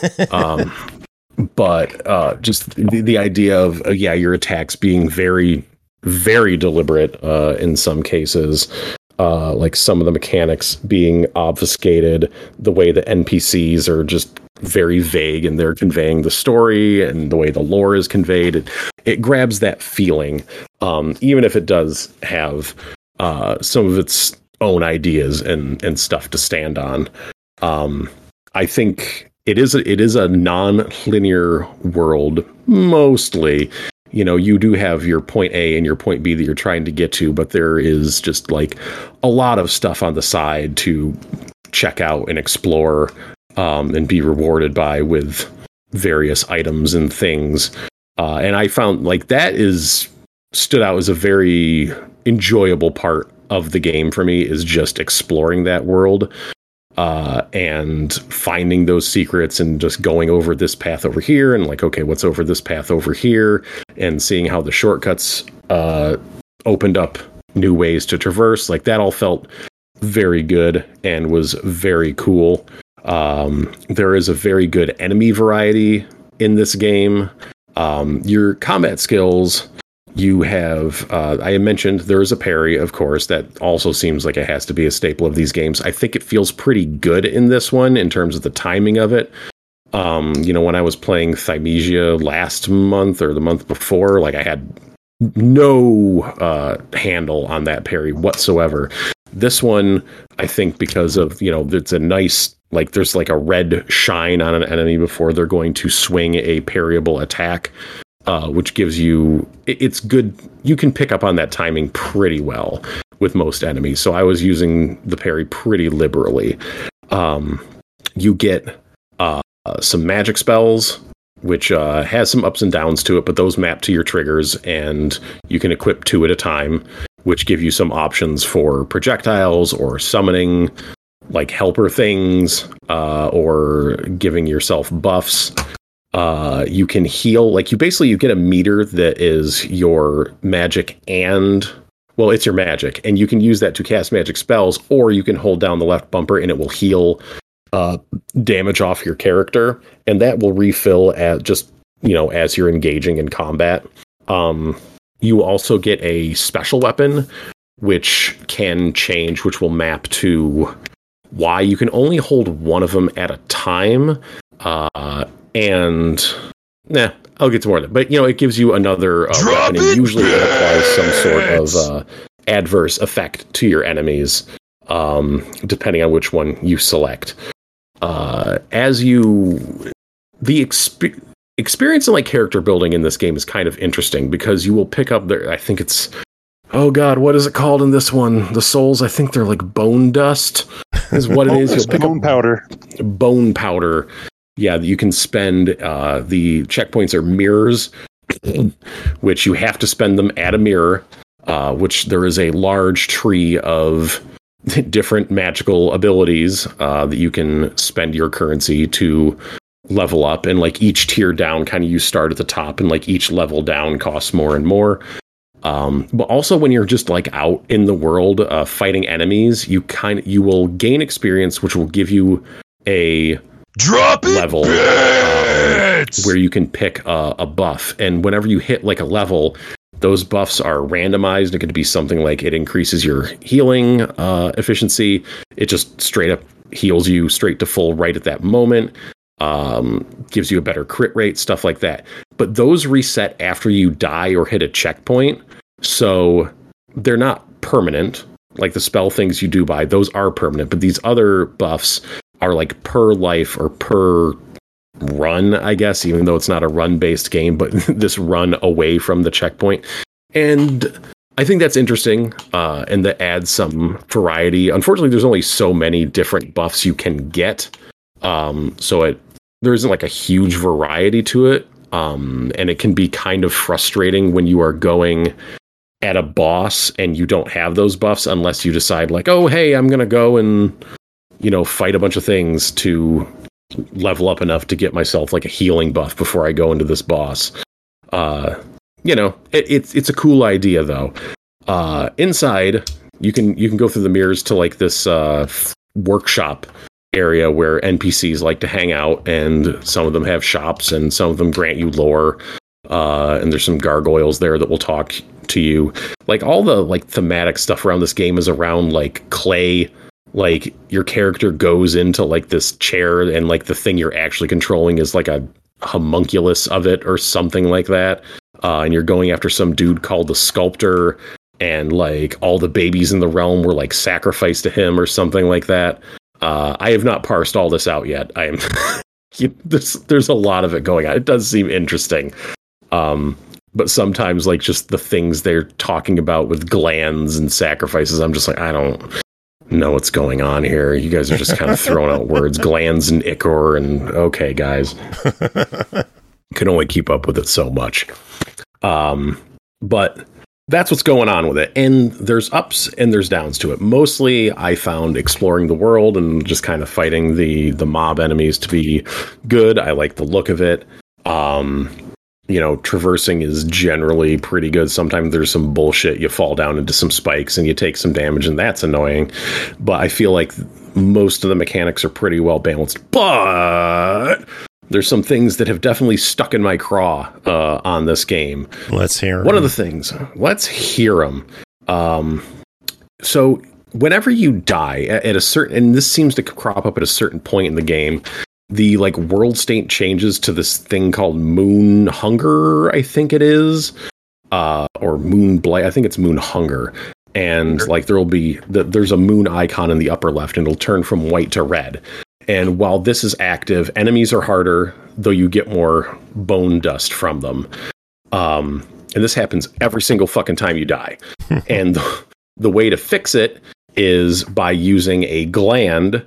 But just the idea of, your attacks being very, very deliberate in some cases. Some of the mechanics being obfuscated, the way the NPCs are just very vague and they're conveying the story, and the way the lore is conveyed. It grabs that feeling, even if it does have some of its own ideas and stuff to stand on. I think it is a non-linear world mostly. You do have your point A and your point B that you're trying to get to, but there is just a lot of stuff on the side to check out and explore and be rewarded by with various items and things. And I found that stood out as a very enjoyable part of the game for me, is just exploring that world. And finding those secrets and just going over this path over here and okay, what's over this path over here, and seeing how the shortcuts opened up new ways to traverse. That all felt very good and was very cool. There is a very good enemy variety in this game. Your combat skills, you have, I mentioned there is a parry, of course, that also seems like it has to be a staple of these games. I think it feels pretty good in this one in terms of the timing of it. When I was playing Thymesia last month or the month before, I had no handle on that parry whatsoever. This one, I think because of, it's a nice, there's a red shine on an enemy before they're going to swing a parryable attack. Which gives you, it's good. You can pick up on that timing pretty well with most enemies. So I was using the parry pretty liberally. You get some magic spells, which has some ups and downs to it, but those map to your triggers, and you can equip 2 at a time, which give you some options for projectiles or summoning helper things, or giving yourself buffs. You can heal, you get a meter that is your magic it's your magic, and you can use that to cast magic spells, or you can hold down the left bumper and it will heal damage off your character, and that will refill as you're engaging in combat. You also get a special weapon, which can change, which will map to why you can only hold one of them at a time. I'll get to more of it. But, it gives you another weapon, and usually it applies some sort of adverse effect to your enemies, depending on which one you select. Experience in character building in this game is kind of interesting, because you will pick up I think it's, oh god, what is it called in this one? The souls, I think they're bone dust is what it is. You'll pick up bone powder. Yeah, you can spend, the checkpoints are mirrors, which you have to spend them at a mirror. which there is a large tree of different magical abilities that you can spend your currency to level up. And like each tier down, kind of you start at the top, and like each level down costs more and more. But also when you're just like out in the world fighting enemies, you will gain experience, which will give you a level where you can pick a buff. And whenever you hit like a level, those buffs are randomized. It could be something like it increases your healing efficiency. It just straight up heals you straight to full right at that moment. Gives you a better crit rate, stuff like that. But those reset after you die or hit a checkpoint. So they're not permanent. Like the spell things you do buy, those are permanent. But these other buffs are like per life or per run, I guess, even though it's not a run-based game, but this run away from the checkpoint. And I think that's interesting, and that adds some variety. Unfortunately, there's only so many different buffs you can get, so there isn't like a huge variety to it, and it can be kind of frustrating when you are going at a boss and you don't have those buffs unless you decide like, oh, hey, I'm going to go and, fight a bunch of things to level up enough to get myself like a healing buff before I go into this boss. It's a cool idea though. Inside you can go through the mirrors to like this workshop area where NPCs like to hang out, and some of them have shops and some of them grant you lore. And there's some gargoyles there that will talk to you. Like all the like thematic stuff around this game is around like clay. Like your character goes into like this chair, and like the thing you're actually controlling is like a homunculus of it or something like that. And you're going after some dude called the Sculptor, and like all the babies in the realm were like sacrificed to him or something like that. I have not parsed all this out yet. I am there's a lot of it going on. It does seem interesting. But sometimes like just the things they're talking about with glands and sacrifices, I'm just like, I don't know what's going on here. You guys are just kind of throwing out words, glands and ichor, and okay, guys. Can only keep up with it so much. But that's what's going on with it. And there's ups and there's downs to it. Mostly I found exploring the world and just kind of fighting the mob enemies to be good. I like the look of it. Traversing is generally pretty good. Sometimes there's some bullshit. You fall down into some spikes and you take some damage, and that's annoying. But I feel like most of the mechanics are pretty well balanced. But there's some things that have definitely stuck in my craw on this game. Let's hear 'em. One of the things. Let's hear them. So whenever you die at a certain, and this seems to crop up at a certain point in the game, the like world state changes to this thing called Moon Hunger, I think it is, or Moon Blight. I think it's Moon Hunger. And like there's a moon icon in the upper left, and it'll turn from white to red. And while this is active, enemies are harder, though you get more bone dust from them. And this happens every single fucking time you die. And the way to fix it is by using a gland,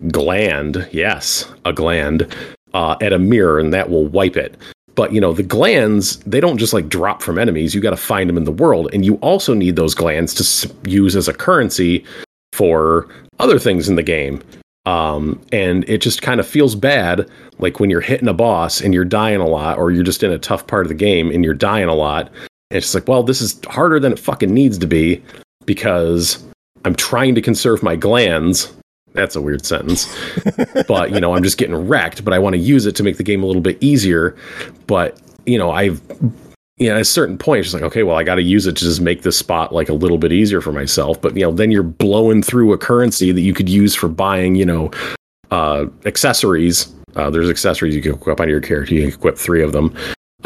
yes, a gland, at a mirror, and that will wipe it. But, the glands, they don't just like drop from enemies. You got to find them in the world. And you also need those glands to use as a currency for other things in the game. And it just kind of feels bad, like when you're hitting a boss and you're dying a lot, or you're just in a tough part of the game and you're dying a lot. And it's just like, well, this is harder than it fucking needs to be because I'm trying to conserve my glands. That's a weird sentence. But, I'm just getting wrecked, but I want to use it to make the game a little bit easier. But, at a certain point, it's just like, okay, well, I got to use it to just make this spot like a little bit easier for myself. But, then you're blowing through a currency that you could use for buying, accessories. There's accessories you can equip on your character. You can equip 3 of them.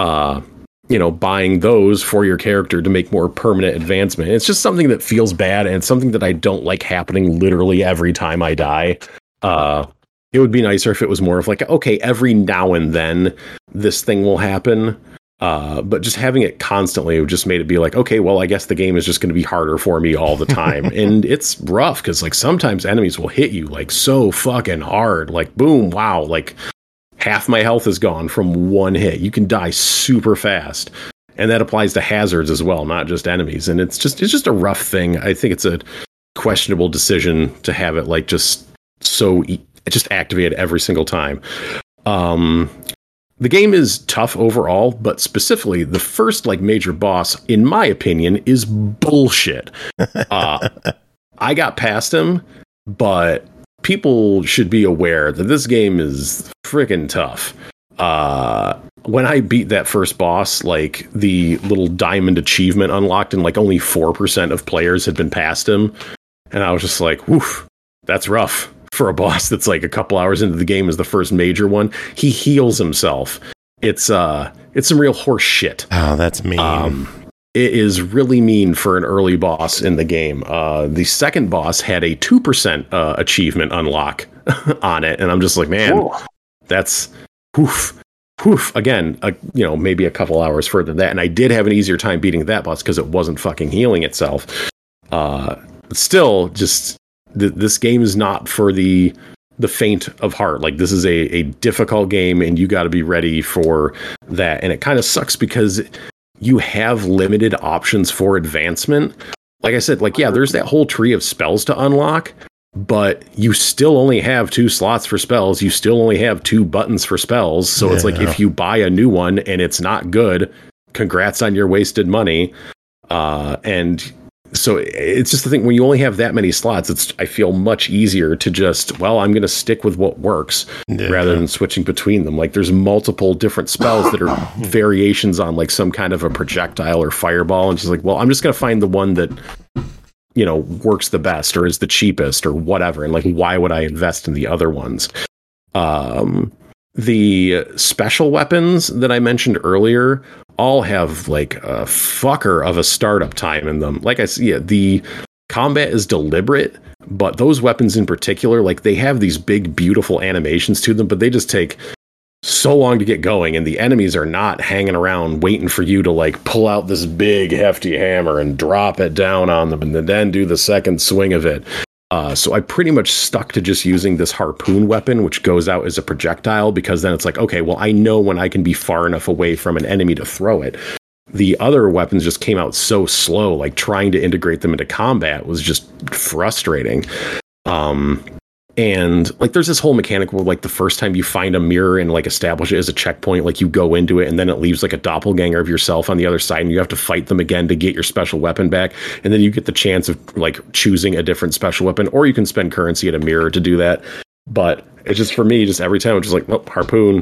Buying those for your character to make more permanent advancement. It's just something that feels bad, and it's something that I don't like happening literally every time I die. It would be nicer if it was more of like, okay, every now and then this thing will happen. But just having it constantly would just made it be like, okay, well, I guess the game is just going to be harder for me all the time. And it's rough because like sometimes enemies will hit you like so fucking hard, like boom, wow, like half my health is gone from one hit. You can die super fast. And that applies to hazards as well, not just enemies. And it's just a rough thing. I think it's a questionable decision to have it like just activate every single time. The game is tough overall, but specifically the first like major boss, in my opinion, is bullshit. I got past him, but people should be aware that this game is freaking tough. When I beat that first boss, like the little diamond achievement unlocked and like only 4% of players had been past him. And I was just like, woof, that's rough for a boss that's like a couple hours into the game as the first major one. He heals himself. It's some real horse shit. Oh, that's mean. It is really mean for an early boss in the game. The second boss had a 2% achievement unlock on it. And I'm just like, man, whoa. That's woof. Again, maybe a couple hours further than that. And I did have an easier time beating that boss because it wasn't fucking healing itself. But still, just this game is not for the faint of heart. Like, this is a difficult game, and you got to be ready for that. And it kind of sucks because you have limited options for advancement. Like I said, like, yeah, there's that whole tree of spells to unlock, but you still only have 2 slots for spells. You still only have 2 buttons for spells. So it's like, if you buy a new one and it's not good, congrats on your wasted money. And so it's just the thing, when you only have that many slots, I feel much easier to just, I'm going to stick with what works rather than switching between them. Like, there's multiple different spells that are variations on like some kind of a projectile or fireball. And she's like, I'm just going to find the one that, works the best or is the cheapest or whatever. And like, why would I invest in the other ones? The special weapons that I mentioned earlier all have like a fucker of a startup time in them. Like I said, the combat is deliberate, but those weapons in particular, like, they have these big, beautiful animations to them, but they just take so long to get going, and the enemies are not hanging around waiting for you to like pull out this big hefty hammer and drop it down on them and then do the second swing of it. So I pretty much stuck to just using this harpoon weapon, which goes out as a projectile, because then it's like, okay, I know when I can be far enough away from an enemy to throw it. The other weapons just came out so slow, like trying to integrate them into combat was just frustrating. And like, there's this whole mechanic where like the first time you find a mirror and like establish it as a checkpoint, like you go into it and then it leaves like a doppelganger of yourself on the other side and you have to fight them again to get your special weapon back. And then you get the chance of like choosing a different special weapon, or you can spend currency at a mirror to do that. But it's just, for me, just every time it's just like, harpoon.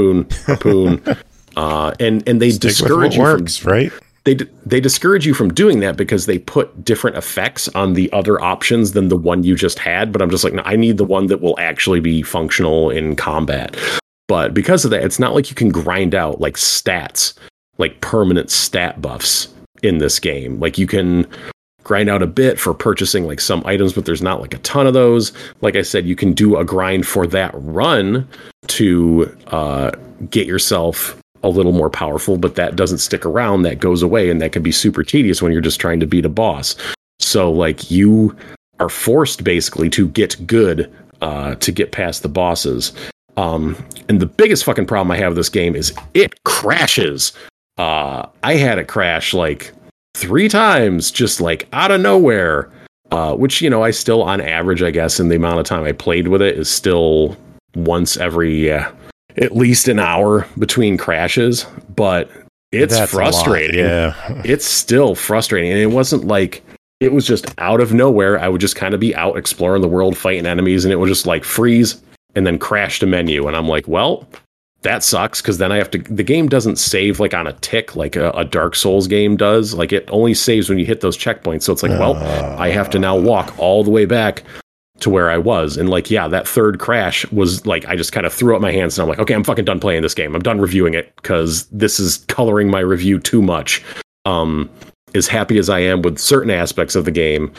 And they discourage you from, right? They discourage you from doing that because they put different effects on the other options than the one you just had. But I'm just like, no, I need the one that will actually be functional in combat. But because of that, it's not like you can grind out like stats, like permanent stat buffs in this game. Like, you can grind out a bit for purchasing like some items, but there's not like a ton of those. Like I said, you can do a grind for that run to get yourself a little more powerful, but that doesn't stick around. That goes away, and that can be super tedious when you're just trying to beat a boss. So like, you are forced basically to get good to get past the bosses. And the biggest fucking problem I have with this game is it crashes. I had it crash like 3 times, just like out of nowhere, which, I still, on average, I guess, in the amount of time I played with it, is still once every at least an hour between crashes. But it's frustrating. Yeah, it's still frustrating. And it wasn't like it was just out of nowhere. I would just kind of be out exploring the world, fighting enemies, and it would just like freeze and then crash to menu. And I'm like, that sucks, because then I have to, the game doesn't save like on a tick like a Dark Souls game does. Like, it only saves when you hit those checkpoints. So it's like, I have to now walk all the way back to where I was. And like, yeah, that third crash was like, I just kind of threw up my hands and I'm like, okay, I'm fucking done playing this game. I'm done reviewing it because this is coloring my review too much. As happy as I am with certain aspects of the game,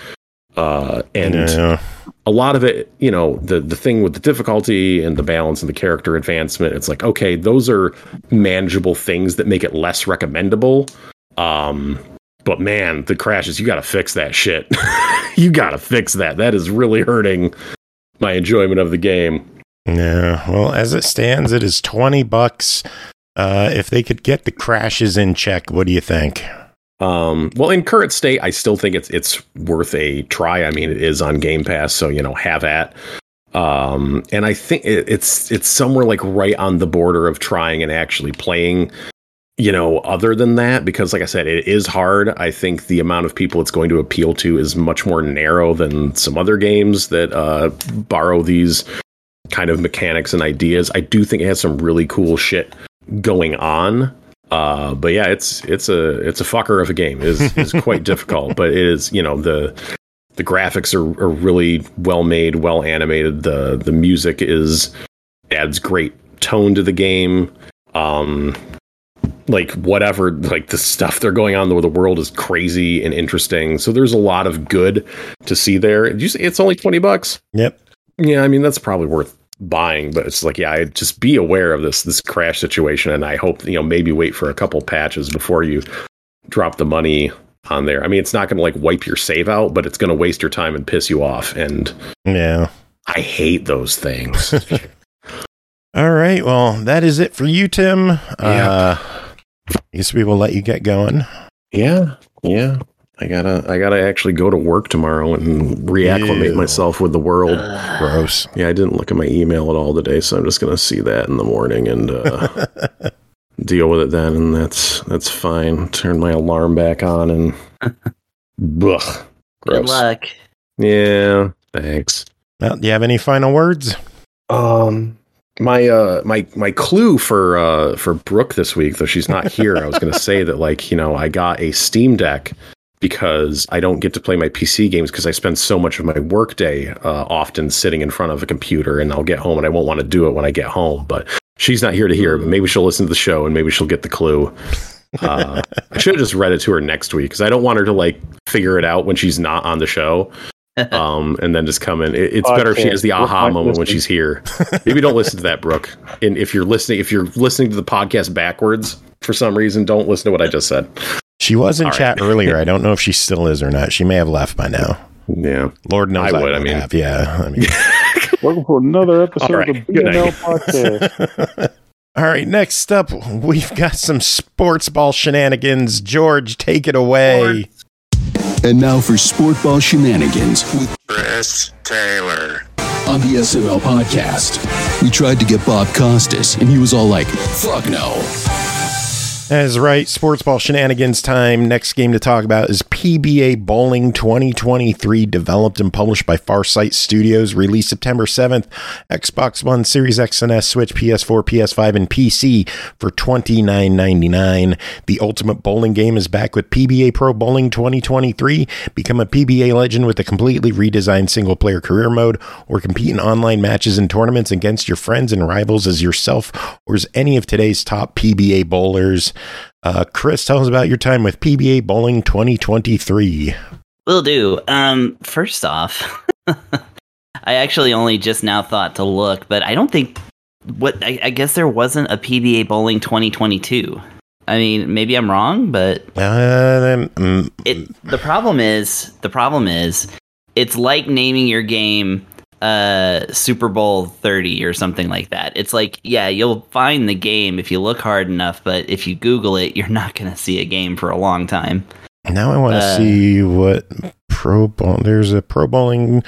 a lot of it, the thing with the difficulty and the balance and the character advancement, it's like, okay, those are manageable things that make it less recommendable. But man, the crashes, you got to fix that shit. You got to fix that. That is really hurting my enjoyment of the game. Yeah. Well, as it stands, it is $20 If they could get the crashes in check, what do you think? Well, in current state, I still think it's worth a try. I mean, it is on Game Pass, so have at. And I think it's somewhere like right on the border of trying and actually playing. Other than that, because like I said, it is hard. I think the amount of people it's going to appeal to is much more narrow than some other games that borrow these kind of mechanics and ideas. I do think it has some really cool shit going on. But yeah, it's a fucker of a game. Is quite difficult, but it is, the graphics are really well made, well animated. The music adds great tone to the game. Like whatever, like the stuff they're going on with the world is crazy and interesting. So there's a lot of good to see there. Did you say it's only $20? Yep. Yeah, I mean that's probably worth buying, but it's like, yeah, just be aware of this crash situation, and I hope maybe wait for a couple patches before you drop the money on there. I mean, it's not going to like wipe your save out, but it's going to waste your time and piss you off. And yeah, I hate those things. All right, well, that is it for you, Tim. Yeah. I guess we will let you get going. Yeah. I gotta actually go to work tomorrow and reacclimate myself with the world. Gross. Yeah, I didn't look at my email at all today, so I'm just gonna see that in the morning and deal with it then, and that's fine. Turn my alarm back on and gross. Good luck. Yeah, thanks. Well, do you have any final words? My clue for Brooke this week, though she's not here, I was going to say that I got a Steam Deck because I don't get to play my PC games because I spend so much of my work day often sitting in front of a computer, and I'll get home and I won't want to do it when I get home. But she's not here to hear it, but maybe she'll listen to the show and maybe she'll get the clue. I should have just read it to her next week because I don't want her to figure it out when she's not on the show. And then just come in. It's better if she has the aha moment when she's here. Maybe don't listen to that, Brooke. And if you're listening to the podcast backwards for some reason, don't listen to what I just said. She was in chat earlier. I don't know if she still is or not. She may have left by now. Yeah, Lord knows I would. Have. Yeah, I mean, welcome for another episode of BNL Podcast. All right, next up, we've got some sports ball shenanigans. George, take it away. And now for Sport Ball Shenanigans with Chris Taylor on the SML Podcast. We tried to get Bob Costas, and he was all like, fuck no. That's right, Sports Ball Shenanigans time. Next game to talk about is PBA Bowling 2023, developed and published by Farsight Studios, released September 7th, Xbox One, Series X and S, Switch, PS4, PS5, and PC for $29.99. The ultimate bowling game is back with PBA Pro Bowling 2023. Become a PBA legend with a completely redesigned single-player career mode, or compete in online matches and tournaments against your friends and rivals as yourself or as any of today's top PBA bowlers. Chris, tell us about your time with PBA Bowling 2023. Will do. First off, I actually only just now thought to look, but I don't think I guess there wasn't a PBA Bowling 2022. I mean, maybe I'm wrong, but the problem is it's like naming your game Super Bowl 30 or something like that. It's like, yeah, you'll find the game if you look hard enough, but if you Google it, you're not going to see a game for a long time. Now I want to see what there's a Pro Bowling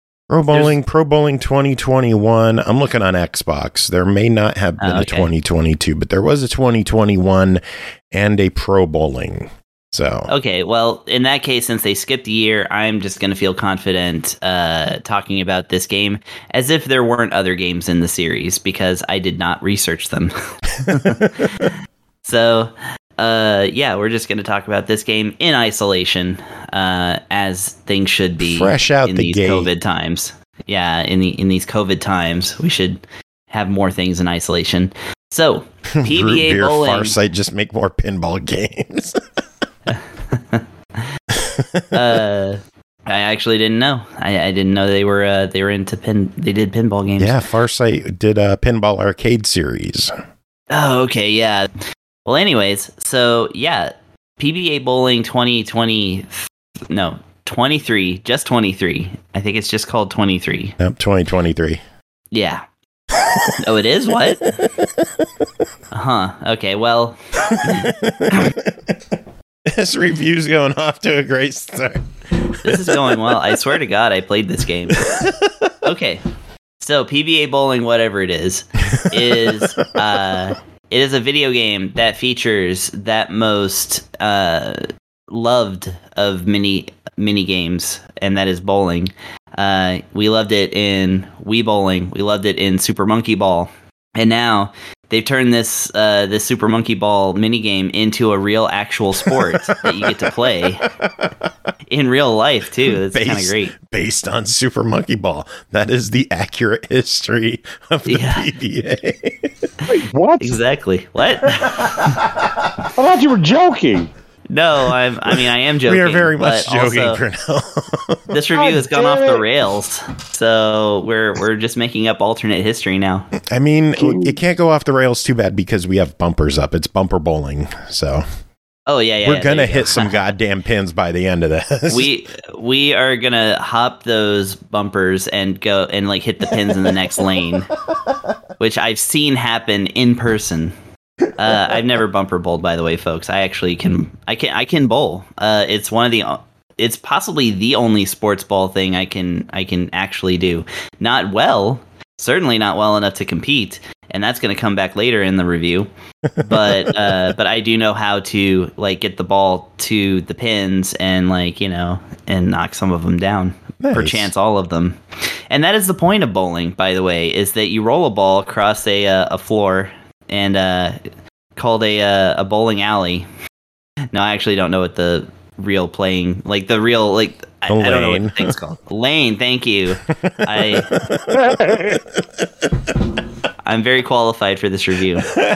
2021. I'm looking on Xbox. There may not have been a 2022, but there was a 2021 and a Pro Bowling. So okay, well, in that case, since they skipped a year, I'm just going to feel confident talking about this game as if there weren't other games in the series, because I did not research them. So, yeah, we're just going to talk about this game in isolation, as things should be. Fresh out in the these gate. COVID times. Yeah, in these COVID times, we should have more things in isolation. So, PBA Bowling. Farsight, just make more pinball games. I actually didn't know. I didn't know they were into they did pinball games. Yeah, Farsight did a pinball arcade series. Oh, okay, yeah. Well, anyways, so yeah, PBA Bowling 23, just 23. I think it's just called 23. Yep, 2023. Yeah. Oh, it is? What? Okay, well. This review's going off to a great start. This is going well. I swear to God, I played this game. Okay. So, PBA Bowling, whatever it is it is a video game that features that most loved of mini games, and that is bowling. We loved it in Wii Bowling. We loved it in Super Monkey Ball. And now they've turned this this Super Monkey Ball minigame into a real actual sport that you get to play in real life, too. That's kind of great. Based on Super Monkey Ball. That is the accurate history of the PBA. Wait, what? Exactly. What? I thought you were joking. No, I am joking. We are very much joking, also, Pernell. This review has gone off the rails, so we're just making up alternate history now. I mean, it can't go off the rails too bad because we have bumpers up. It's bumper bowling, so. Oh yeah. We're gonna hit some goddamn pins by the end of this. We are gonna hop those bumpers and go and like hit the pins in the next lane, which I've seen happen in person. I've never bumper bowled, by the way, folks. I actually can bowl. It's possibly the only sports ball thing I can actually do. Not well, certainly not well enough to compete, and that's going to come back later in the review. But I do know how to like get the ball to the pins and and knock some of them down. Nice. Perchance all of them. And that is the point of bowling, by the way, is that you roll a ball across a floor. And called a bowling alley. No, I actually don't know what the real playing, I don't know what the thing's called. Lane, thank you. I'm very qualified for this review.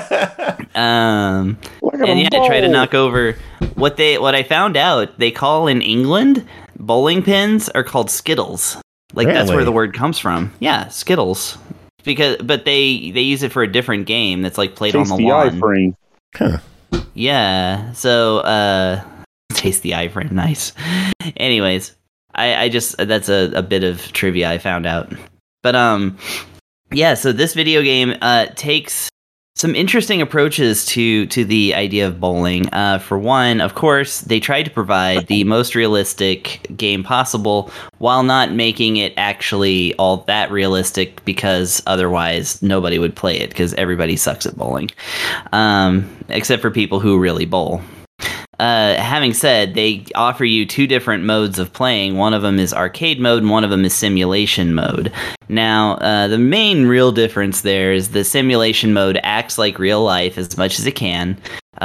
I try to knock over what I found out. They call in England bowling pins are called skittles. Like really? That's where the word comes from. Yeah, skittles. But they use it for a different game that's like played on the lawn. iframe. Huh. Yeah. So taste the iframe. Nice. Anyways, I just that's a bit of trivia I found out. But yeah. So this video game takes some interesting approaches to the idea of bowling. For one, of course, they tried to provide the most realistic game possible while not making it actually all that realistic, because otherwise nobody would play it because everybody sucks at bowling, except for people who really bowl. Having said, they offer you two different modes of playing. One of them is arcade mode and one of them is simulation mode. Now, the main real difference there is the simulation mode acts like real life as much as it can.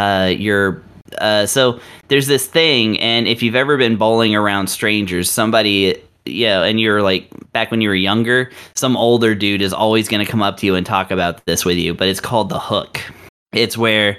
So there's this thing, and if you've ever been bowling around strangers, somebody, and you're like, back when you were younger, some older dude is always going to come up to you and talk about this with you, but it's called the hook. It's where,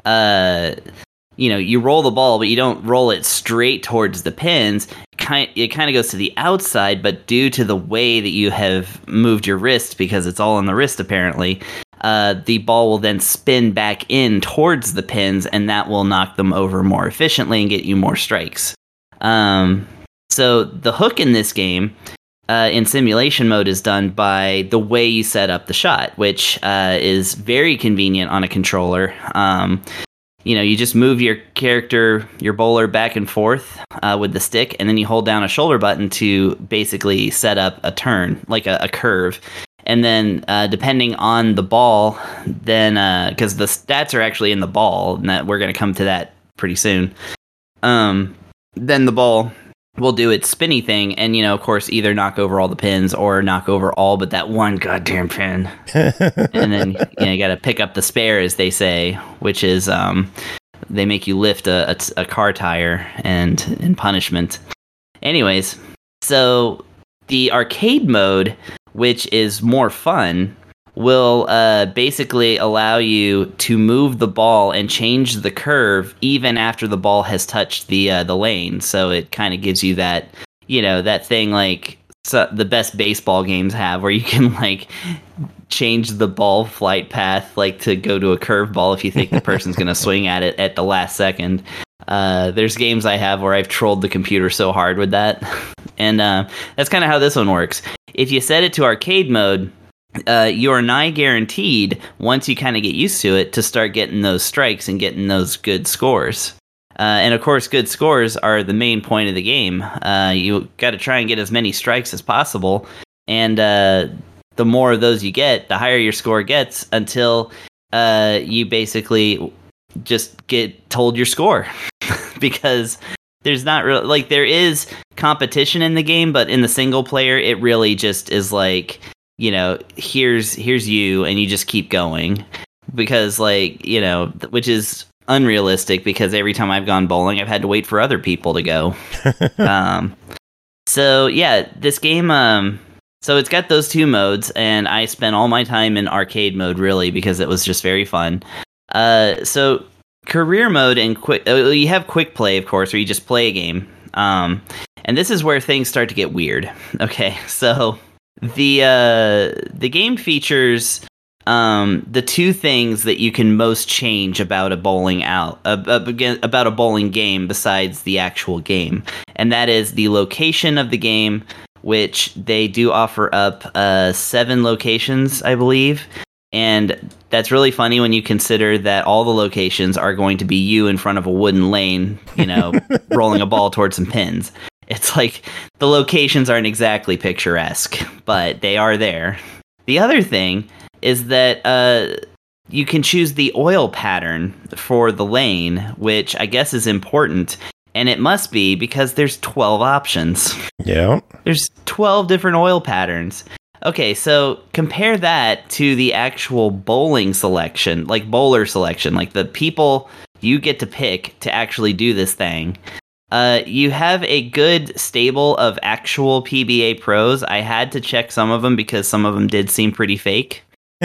you roll the ball, but you don't roll it straight towards the pins. It kind of goes to the outside, but due to the way that you have moved your wrist, because it's all on the wrist apparently, the ball will then spin back in towards the pins, and that will knock them over more efficiently and get you more strikes. So the hook in this game, in simulation mode, is done by the way you set up the shot, which is very convenient on a controller. You just move your character, your bowler, back and forth with the stick, and then you hold down a shoulder button to basically set up a turn, like a curve. And then depending on the ball, then because the stats are actually in the ball, and we're going to come to that pretty soon, then the ball will do its spinny thing and, of course, either knock over all the pins or knock over all but that one goddamn pin. And then you got to pick up the spare, as they say, which is they make you lift a car tire and in punishment. Anyways, so the arcade mode, which is more fun, will basically allow you to move the ball and change the curve even after the ball has touched the lane. So it kind of gives you that, that thing like the best baseball games have, where you can like change the ball flight path, like to go to a curveball if you think the person's going to swing at it at the last second. There's games I have where I've trolled the computer so hard with that. And that's kind of how this one works. If you set it to arcade mode, you are nigh guaranteed, once you kind of get used to it, to start getting those strikes and getting those good scores. And of course, good scores are the main point of the game. You got to try and get as many strikes as possible. And the more of those you get, the higher your score gets, until you basically just get told your score. Because there's not really, like, there is competition in the game, but in the single player, it really just is like, you know, here's you, and you just keep going. Because, like, you know, which is unrealistic, because every time I've gone bowling, I've had to wait for other people to go. So yeah, this game, so it's got those two modes, and I spent all my time in arcade mode, really, because it was just very fun. So career mode and you have quick play, of course, where you just play a game. And this is where things start to get weird. Okay, so the game features the two things that you can most change about a bowling about a bowling game besides the actual game, and that is the location of the game, which they do offer up 7 locations, I believe. And that's really funny when you consider that all the locations are going to be you in front of a wooden lane, you know, rolling a ball towards some pins. It's like the locations aren't exactly picturesque, but they are there. The other thing is that you can choose the oil pattern for the lane, which I guess is important. And it must be, because there's 12 options. Yeah. There's 12 different oil patterns. Okay, so compare that to the actual bowling selection, like bowler selection, like the people you get to pick to actually do this thing. You have a good stable of actual PBA pros. I had to check some of them because some of them did seem pretty fake.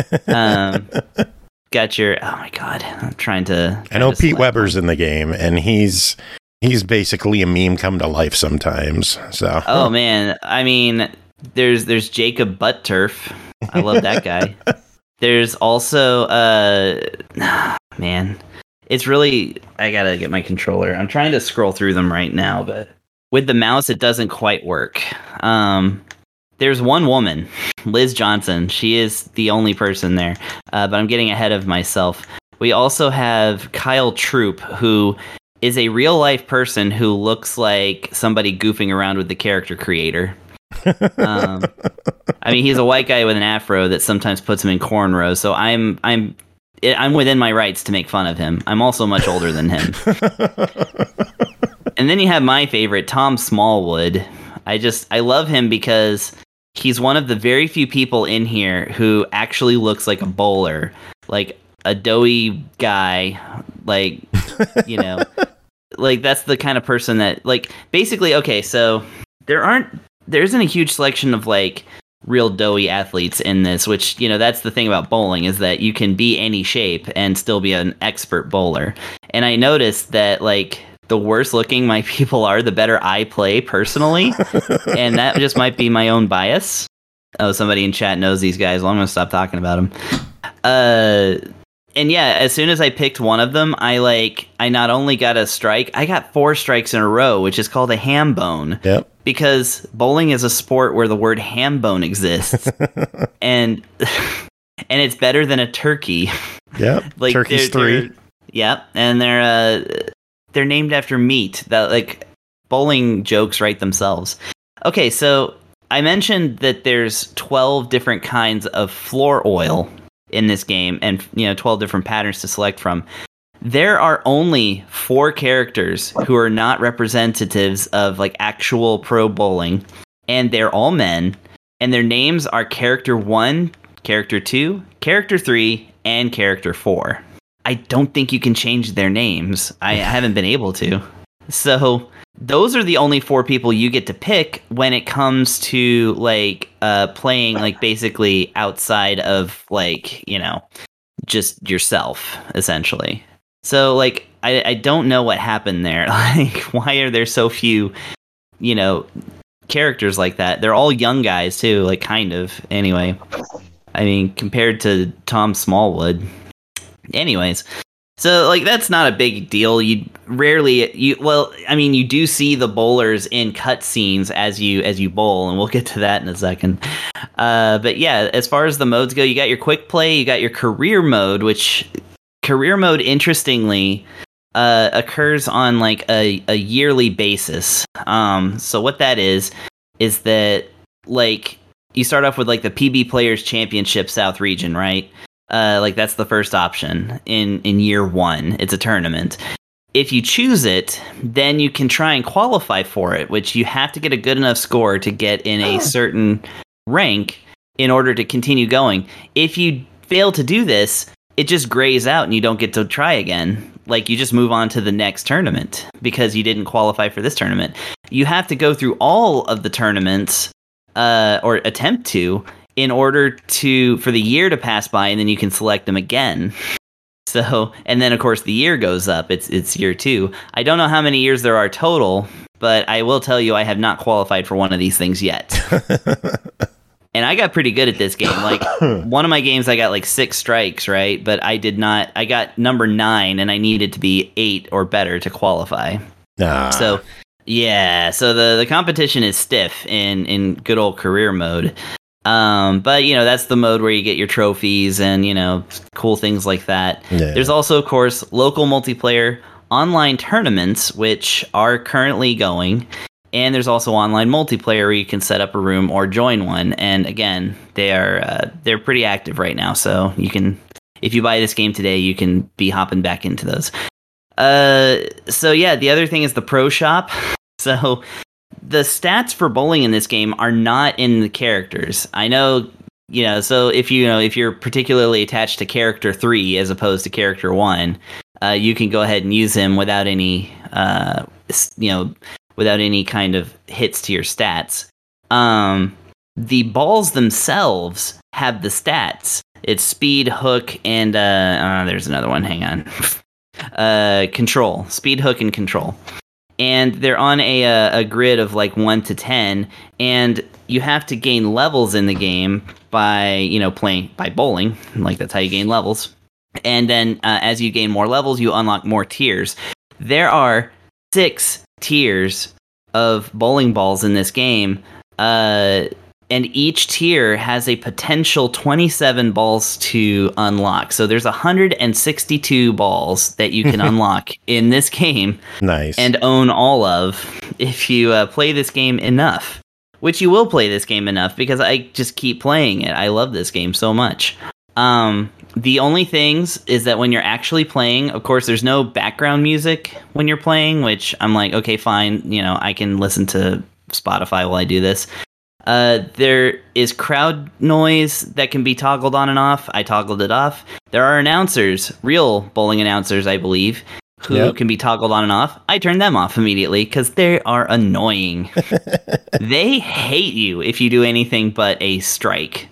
Got your, oh my God, I'm trying to. I know Pete Weber's in the game, and he's basically a meme come to life sometimes. So. Oh man, I mean, there's Jacob Butt-Turf. I love that guy. There's also man, it's really, I gotta get my controller. I'm trying to scroll through them right now, but with the mouse it doesn't quite work. There's one woman, Liz Johnson. She is the only person there, but I'm getting ahead of myself. We also have Kyle Troop, who is a real-life person who looks like somebody goofing around with the character creator. I mean, he's a white guy with an afro that sometimes puts him in cornrows, so I'm within my rights to make fun of him. I'm also much older than him. And then you have my favorite, Tom Smallwood. I love him because he's one of the very few people in here who actually looks like a bowler, like a doughy guy, like, you know, like that's the kind of person that, like, basically, okay, so there isn't a huge selection of like real doughy athletes in this, which, you know, that's the thing about bowling, is that you can be any shape and still be an expert bowler. And I noticed that, like, the worse looking my people are, the better I play personally. And that just might be my own bias. Oh, somebody in chat knows these guys. Well, I'm going to stop talking about them. And yeah, as soon as I picked one of them, I not only got a strike, I got 4 strikes in a row, which is called a ham bone. Yep. Because bowling is a sport where the word ham bone exists. and it's better than a turkey. Yep. Like, Turkey's 3. Yep. And they're named after meat. That, like, bowling jokes write themselves. Okay, so I mentioned that there's 12 different kinds of floor oil in this game, and, you know, 12 different patterns to select from. There are only 4 characters who are not representatives of, like, actual pro bowling, and they're all men, and their names are Character 1, Character 2, Character 3, and Character 4. I don't think you can change their names. I haven't been able to. So those are the only 4 people you get to pick when it comes to, like, playing, like, basically outside of, like, you know, just yourself, essentially. So, like, I don't know what happened there. Like, why are there so few, you know, characters like that? They're all young guys, too, like, kind of, anyway. I mean, compared to Tom Smallwood. Anyways, so, like, that's not a big deal. rarely you do see the bowlers in cutscenes as you bowl, and we'll get to that in a second. But yeah, as far as the modes go, you got your quick play, you got your career mode, which career mode, interestingly, occurs on like a yearly basis. So what that is that like you start off with like the PB Players Championship South Region, right? Like that's the first option in year 1. It's a tournament. If you choose it, then you can try and qualify for it, which you have to get a good enough score to get in a certain rank in order to continue going. If you fail to do this, it just grays out and you don't get to try again. Like you just move on to the next tournament because you didn't qualify for this tournament. You have to go through all of the tournaments or attempt to in order for the year to pass by, and then you can select them again. So, and then of course the year goes up. It's year 2. I don't know how many years there are total, but I will tell you I have not qualified for one of these things yet. And I got pretty good at this game. Like one of my games I got like 6 strikes, right? But I did not. I got number 9 and I needed to be 8 or better to qualify. So yeah, so the competition is stiff in good old career mode. But you know, that's the mode where you get your trophies and, you know, cool things like that. Yeah. There's also, of course, local multiplayer online tournaments, which are currently going. And there's also online multiplayer where you can set up a room or join one. And again, they're pretty active right now. So you can, if you buy this game today, you can be hopping back into those. So yeah, the other thing is the pro shop. So the stats for bowling in this game are not in the characters. I know, you know, so if you're particularly attached to character 3 as opposed to character 1, you can go ahead and use him without any, without any kind of hits to your stats. The balls themselves have the stats. It's speed, hook, and there's another one. Hang on. Control. Speed, hook, and control. And they're on a grid of like 1 to 10, and you have to gain levels in the game by playing by bowling. Like that's how you gain levels. And then as you gain more levels, you unlock more tiers. There are 6 tiers of bowling balls in this game, and each tier has a potential 27 balls to unlock. So there's 162 balls that you can unlock in this game. Nice. And own all of if you play this game enough, which you will play this game enough because I just keep playing it. I love this game so much. The only things is that when you're actually playing, of course, there's no background music when you're playing, which I'm like, okay, fine. You know, I can listen to Spotify while I do this. There is crowd noise that can be toggled on and off. I toggled it off. There are announcers, real bowling announcers, I believe, who can be toggled on and off. I turned them off immediately because they are annoying. They hate you if you do anything but a strike.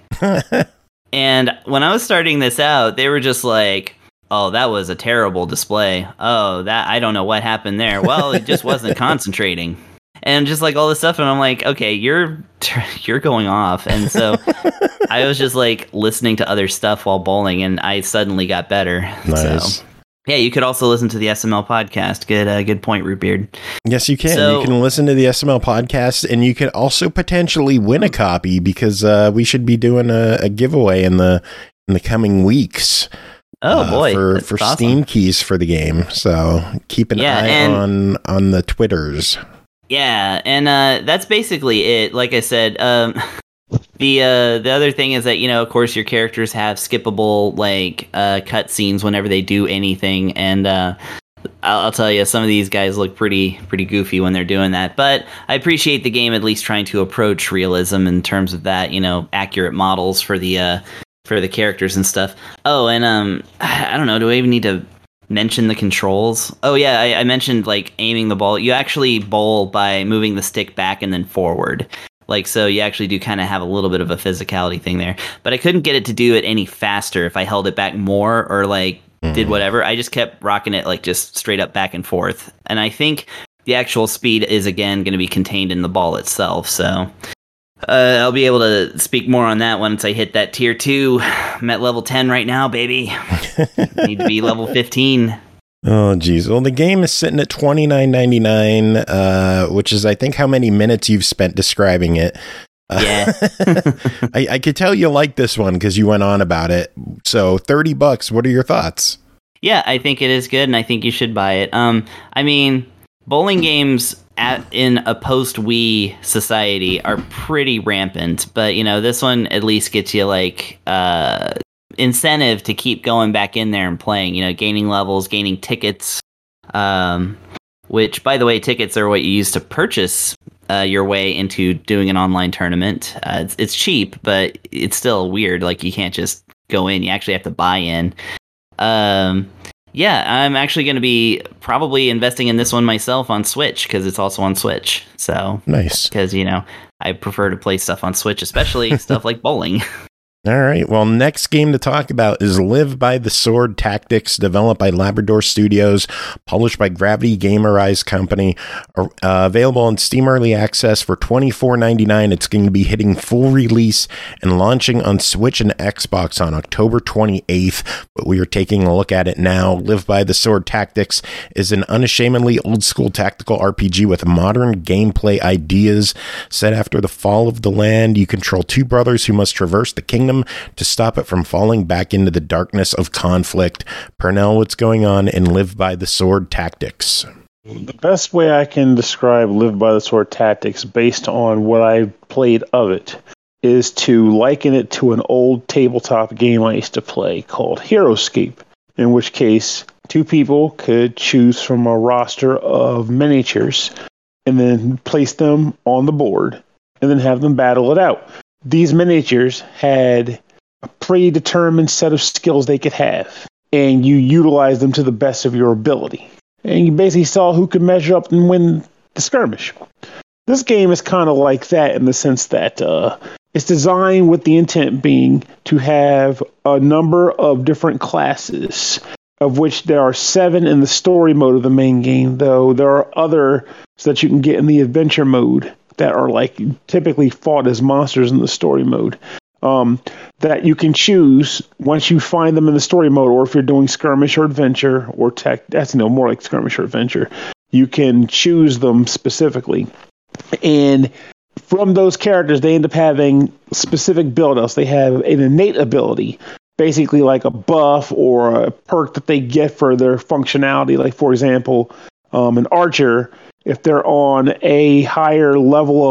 And when I was starting this out, they were just like, oh, that was a terrible display. Oh, that I don't know what happened there. Well, it just wasn't concentrating. And just like all this stuff. And I'm like, okay, you're going off. And so I was just like listening to other stuff while bowling, and I suddenly got better. Nice. So, yeah, you could also listen to the SML podcast. Good point, Rootbeard. Yes, you can. So, you can listen to the SML podcast, and you could also potentially win a copy because we should be doing a giveaway in the coming weeks. Oh boy, for awesome. Steam keys for the game. So keep an eye on the Twitters. Yeah, and that's basically it. Like I said, the other thing is that, of course, your characters have skippable cutscenes whenever they do anything, and I'll tell you, some of these guys look pretty goofy when they're doing that. But I appreciate the game at least trying to approach realism in terms of that, accurate models for the characters and stuff. Oh, and I don't know, do I even need to mention the controls? Oh yeah, I mentioned aiming the ball. You actually bowl by moving the stick back and then forward. So you actually do kind of have a little bit of a physicality thing there. But I couldn't get it to do it any faster if I held it back more or did whatever. I just kept rocking it just straight up back and forth. And I think the actual speed is again going to be contained in the ball itself. So I'll be able to speak more on that once I hit that tier 2. I'm at level 10 right now, baby. Need to be level 15. Oh, geez. Well, the game is sitting at $29.99, which is, I think, how many minutes you've spent describing it. Yeah. I could tell you like this one because you went on about it. So $30. What are your thoughts? Yeah, I think it is good, and I think you should buy it. I mean, bowling games in a post-Wii society are pretty rampant, but, this one at least gets you, like, incentive to keep going back in there and playing, gaining levels, gaining tickets, which, by the way, tickets are what you use to purchase your way into doing an online tournament. It's cheap, but it's still weird. Like, you can't just go in. You actually have to buy in. Yeah, I'm actually going to be probably investing in this one myself on Switch because it's also on Switch. So nice. Because, I prefer to play stuff on Switch, especially stuff like bowling. All right. Well, next game to talk about is Live by the Sword Tactics, developed by Labrador Studios, published by Gravity Gamerize Company, available on Steam Early Access for $24.99. It's going to be hitting full release and launching on Switch and Xbox on October 28th, but we are taking a look at it now. Live by the Sword Tactics is an unashamedly old-school tactical RPG with modern gameplay ideas. Set after the fall of the land, you control two brothers who must traverse the kingdom to stop it from falling back into the darkness of conflict. Pernell, what's going on in Live by the Sword Tactics? The best way I can describe Live by the Sword Tactics based on what I played of it is to liken it to an old tabletop game I used to play called HeroScape, in which case two people could choose from a roster of miniatures and then place them on the board and then have them battle it out. These miniatures had a predetermined set of skills they could have, and you utilized them to the best of your ability. And you basically saw who could measure up and win the skirmish. This game is kind of like that in the sense that it's designed with the intent being to have a number of different classes, of which there are 7 in the story mode of the main game, though there are others that you can get in the adventure mode that are like typically fought as monsters in the story mode, that you can choose once you find them in the story mode, or if you're doing skirmish or adventure or tech, that's more like skirmish or adventure, you can choose them specifically. And from those characters, they end up having specific build-ups. They have an innate ability, basically like a buff or a perk that they get for their functionality. Like, for example, an archer, if they're on a higher level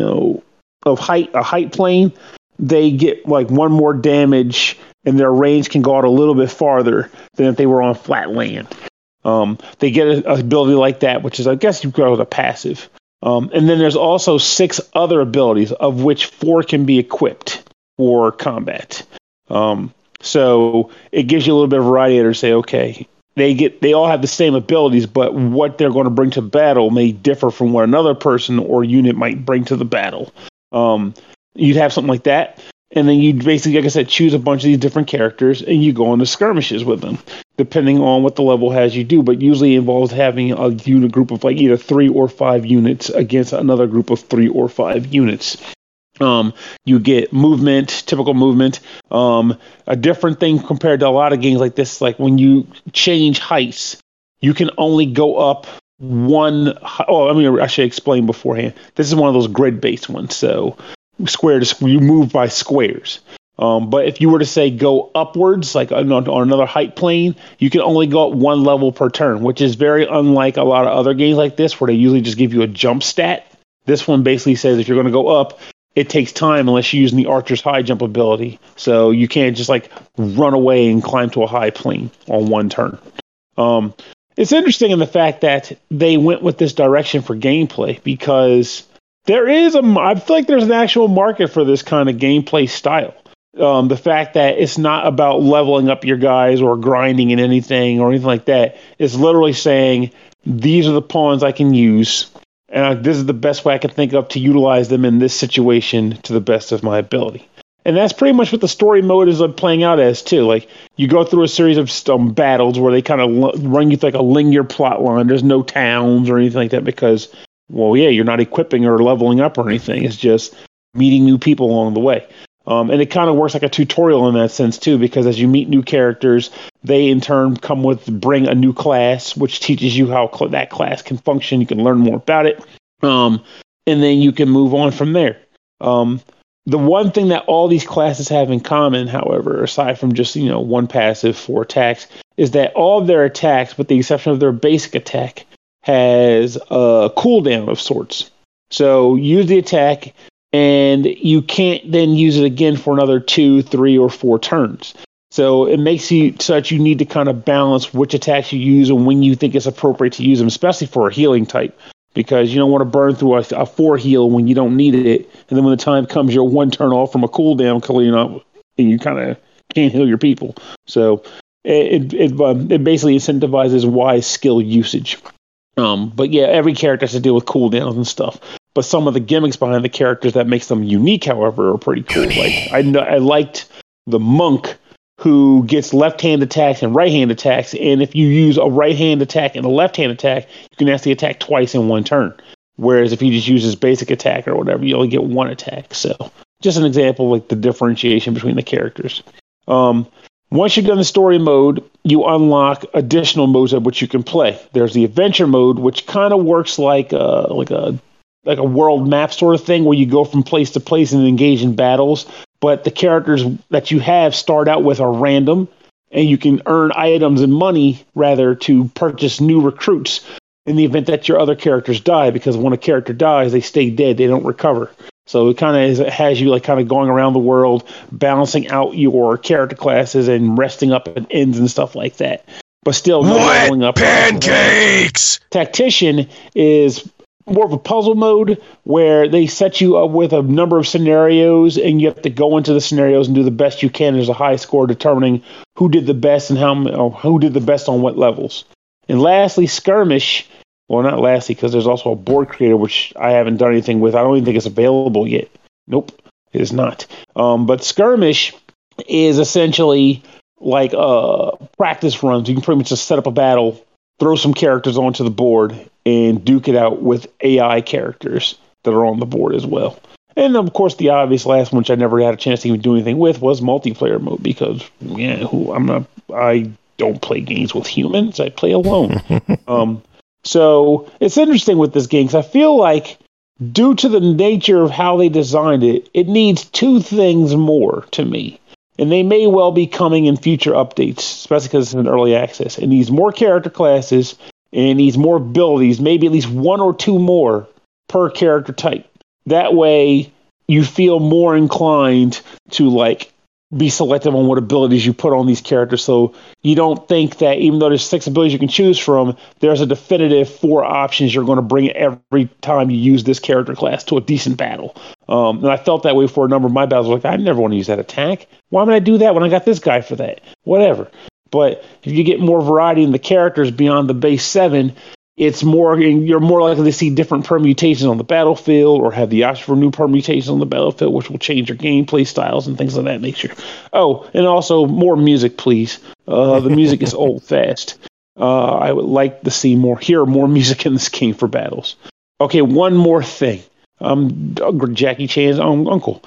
of height plane, they get like 1 more damage, and their range can go out a little bit farther than if they were on flat land. They get an ability like that, which is, I guess, you call it a passive. And then there's also 6 other abilities, of which 4 can be equipped for combat. So it gives you a little bit of variety to say, okay, they all have the same abilities, but what they're going to bring to battle may differ from what another person or unit might bring to the battle. You'd have something like that, and then you basically, like I said, choose a bunch of these different characters, and you go into skirmishes with them, depending on what the level has you do, but usually involves having a unit group of like either 3 or 5 units against another group of 3 or 5 units. You get movement, typical movement. A different thing compared to a lot of games like this, like when you change heights, you can only go up one. I should explain beforehand. This is one of those grid-based ones, so you move by squares. But if you were to say go upwards, like on another height plane, you can only go up 1 level per turn, which is very unlike a lot of other games like this, where they usually just give you a jump stat. This one basically says if you're going to go up, it takes time unless you're using the archer's high jump ability. So you can't just like run away and climb to a high plane on 1 turn. It's interesting in the fact that they went with this direction for gameplay, because I feel like there's an actual market for this kind of gameplay style. The fact that it's not about leveling up your guys or grinding in anything or anything like that. It's literally saying, these are the pawns I can use, and this is the best way I can think of to utilize them in this situation to the best of my ability. And that's pretty much what the story mode is playing out as, too. Like, you go through a series of battles where they kind of run you through like a linear plot line. There's no towns or anything like that because, well, yeah, you're not equipping or leveling up or anything. It's just meeting new people along the way. And it kind of works like a tutorial in that sense, too, because as you meet new characters, they in turn bring a new class, which teaches you how that class can function. You can learn more about it. And then you can move on from there. The one thing that all these classes have in common, however, aside from just, one passive, 4 attacks, is that all of their attacks, with the exception of their basic attack, has a cooldown of sorts. So use the attack, and you can't then use it again for another 2, 3, or 4 turns. So it makes you so that you need to kind of balance which attacks you use and when you think it's appropriate to use them, especially for a healing type, because you don't want to burn through a 4 heal when you don't need it, and then when the time comes, you're 1 turn off from a cooldown, and you kind of can't heal your people. So it basically incentivizes wise skill usage. But yeah, every character has to deal with cooldowns and stuff. But some of the gimmicks behind the characters that makes them unique, however, are pretty cool. Like I liked the monk who gets left-hand attacks and right-hand attacks, and if you use a right-hand attack and a left-hand attack, you can actually attack twice in 1 turn. Whereas if he just uses basic attack or whatever, you only get 1 attack. So just an example of like the differentiation between the characters. Once you've done the story mode, you unlock additional modes at which you can play. There's the adventure mode, which kind of works like a world map sort of thing, where you go from place to place and engage in battles. But the characters that you have start out with are random, and you can earn items and money rather to purchase new recruits in the event that your other characters die, because when a character dies, they stay dead, they don't recover. So it kind of has you like kind of going around the world, balancing out your character classes and resting up at ends and stuff like that. But still, no leveling up. Pancakes! Tactician is more of a puzzle mode where they set you up with a number of scenarios, and you have to go into the scenarios and do the best you can. There's a high score determining who did the best and who did the best on what levels. And lastly, Skirmish. Well, not lastly, because there's also a board creator, which I haven't done anything with. I don't even think it's available yet. Nope, it is not. But Skirmish is essentially like practice runs. You can pretty much just set up a battle, throw some characters onto the board, and duke it out with AI characters that are on the board as well. And of course, the obvious last one, which I never had a chance to even do anything with, was multiplayer mode, because I don't play games with humans. I play alone. So it's interesting with this game, because I feel like due to the nature of how they designed it, it needs 2 things more to me. And they may well be coming in future updates, especially because it's in early access. It needs more character classes, and it needs more abilities, maybe at least 1 or 2 more per character type. That way, you feel more inclined to be selective on what abilities you put on these characters, so you don't think that even though there's 6 abilities you can choose from, there's a definitive 4 options you're going to bring every time you use this character class to a decent battle. And I felt that way for a number of my battles. I never want to use that attack. Why would I do that when I got this guy for that? Whatever. But if you get more variety in the characters beyond the base 7, you're more likely to see different permutations on the battlefield, or have the option for new permutations on the battlefield, which will change your gameplay styles and things of that nature. Oh, and also more music, please. The music is old fast. I would like to hear more music in this game for battles. Okay, one more thing. Jackie Chan's uncle.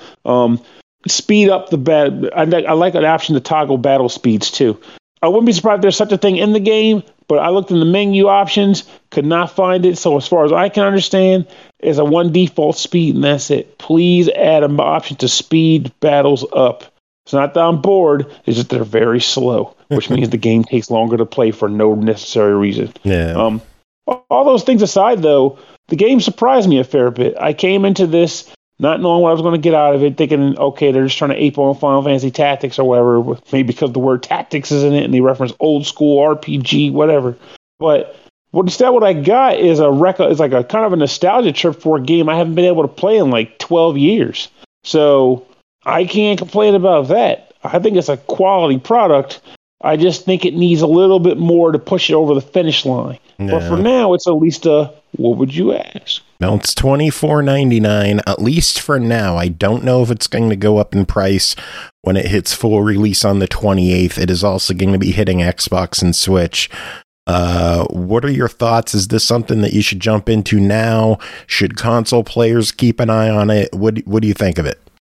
Speed up the battle. I like an option to toggle battle speeds too. I wouldn't be surprised if there's such a thing in the game, but I looked in the menu options, could not find it. So as far as I can understand, it's a 1 default speed, and that's it. Please add an option to speed battles up. It's not that I'm bored, it's just they're very slow, which means the game takes longer to play for no necessary reason. Yeah. All those things aside, though, the game surprised me a fair bit. I came into this not knowing what I was going to get out of it, thinking, okay, they're just trying to ape on Final Fantasy Tactics or whatever, maybe because the word tactics is in it and they reference old school RPG, whatever. But instead what I got is it's like a kind of a nostalgia trip for a game I haven't been able to play in 12 years. So I can't complain about that. I think it's a quality product. I just think it needs a little bit more to push it over the finish line. Yeah. But for now, it's at least what would you ask? No, it's $24.99, at least for now. I don't know if it's going to go up in price when it hits full release on the 28th. It is also going to be hitting Xbox and Switch. What are your thoughts? Is this something that you should jump into now? Should console players keep an eye on it? What do you think of it?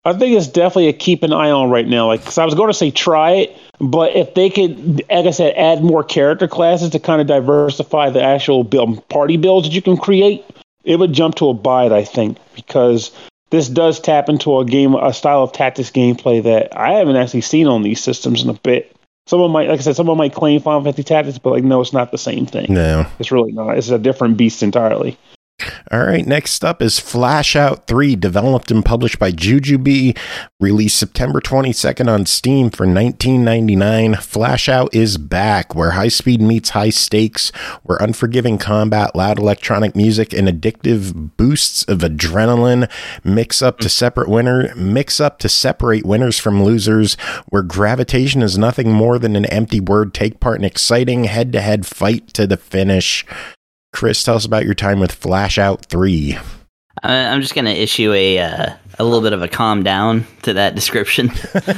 I think it's definitely a keep an eye on right now. Like, because I was going to say try it, but if they could, like I said, add more character classes to kind of diversify the actual party builds that you can create, it would jump to a buy it, I think, because this does tap into a style of tactics gameplay that I haven't actually seen on these systems in a bit. Someone might, like I said, someone might claim Final Fantasy Tactics, but no, it's not the same thing. No, it's really not. It's a different beast entirely. All right, next up is Flash Out 3, developed and published by Jujubee, released September 22nd on Steam for $19.99. Flash Out is back, where high speed meets high stakes, where unforgiving combat, loud electronic music, and addictive boosts of adrenaline mix up to separate separate winners from losers, where gravitation is nothing more than an empty word. Take part in exciting head-to-head fight to the finish. Chris, tell us about your time with Flash Out 3. I'm just going to issue a little bit of a calm down to that description.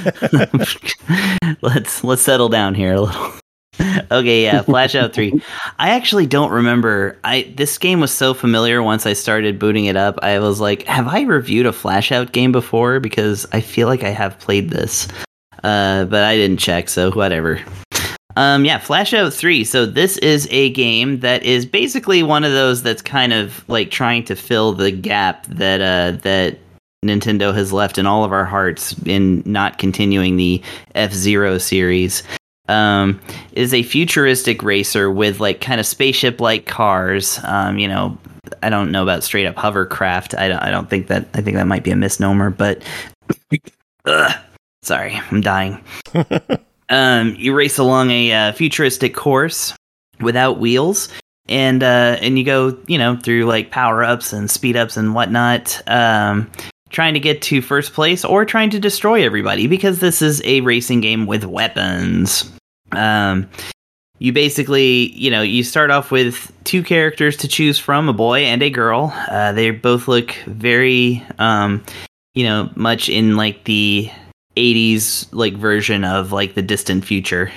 Let's settle down here a little. Okay, yeah, Flash Out 3. I actually don't remember. This game was so familiar once I started booting it up. I was like, have I reviewed a Flash Out game before? Because I feel like I have played this. But I didn't check, so whatever. Flash Out 3. So this is a game that is basically one of those that's kind of like trying to fill the gap that Nintendo has left in all of our hearts in not continuing the F-Zero series. It is a futuristic racer with like kind of spaceship-like cars. I don't know about straight up hovercraft. I think that might be a misnomer, but sorry, I'm dying. You race along a futuristic course without wheels, and you go, through like power ups and speed ups and whatnot, trying to get to first place or trying to destroy everybody, because this is a racing game with weapons. You basically, you start off with two characters to choose from, a boy and a girl. They both look very, much in like the 80s like version of like the distant future,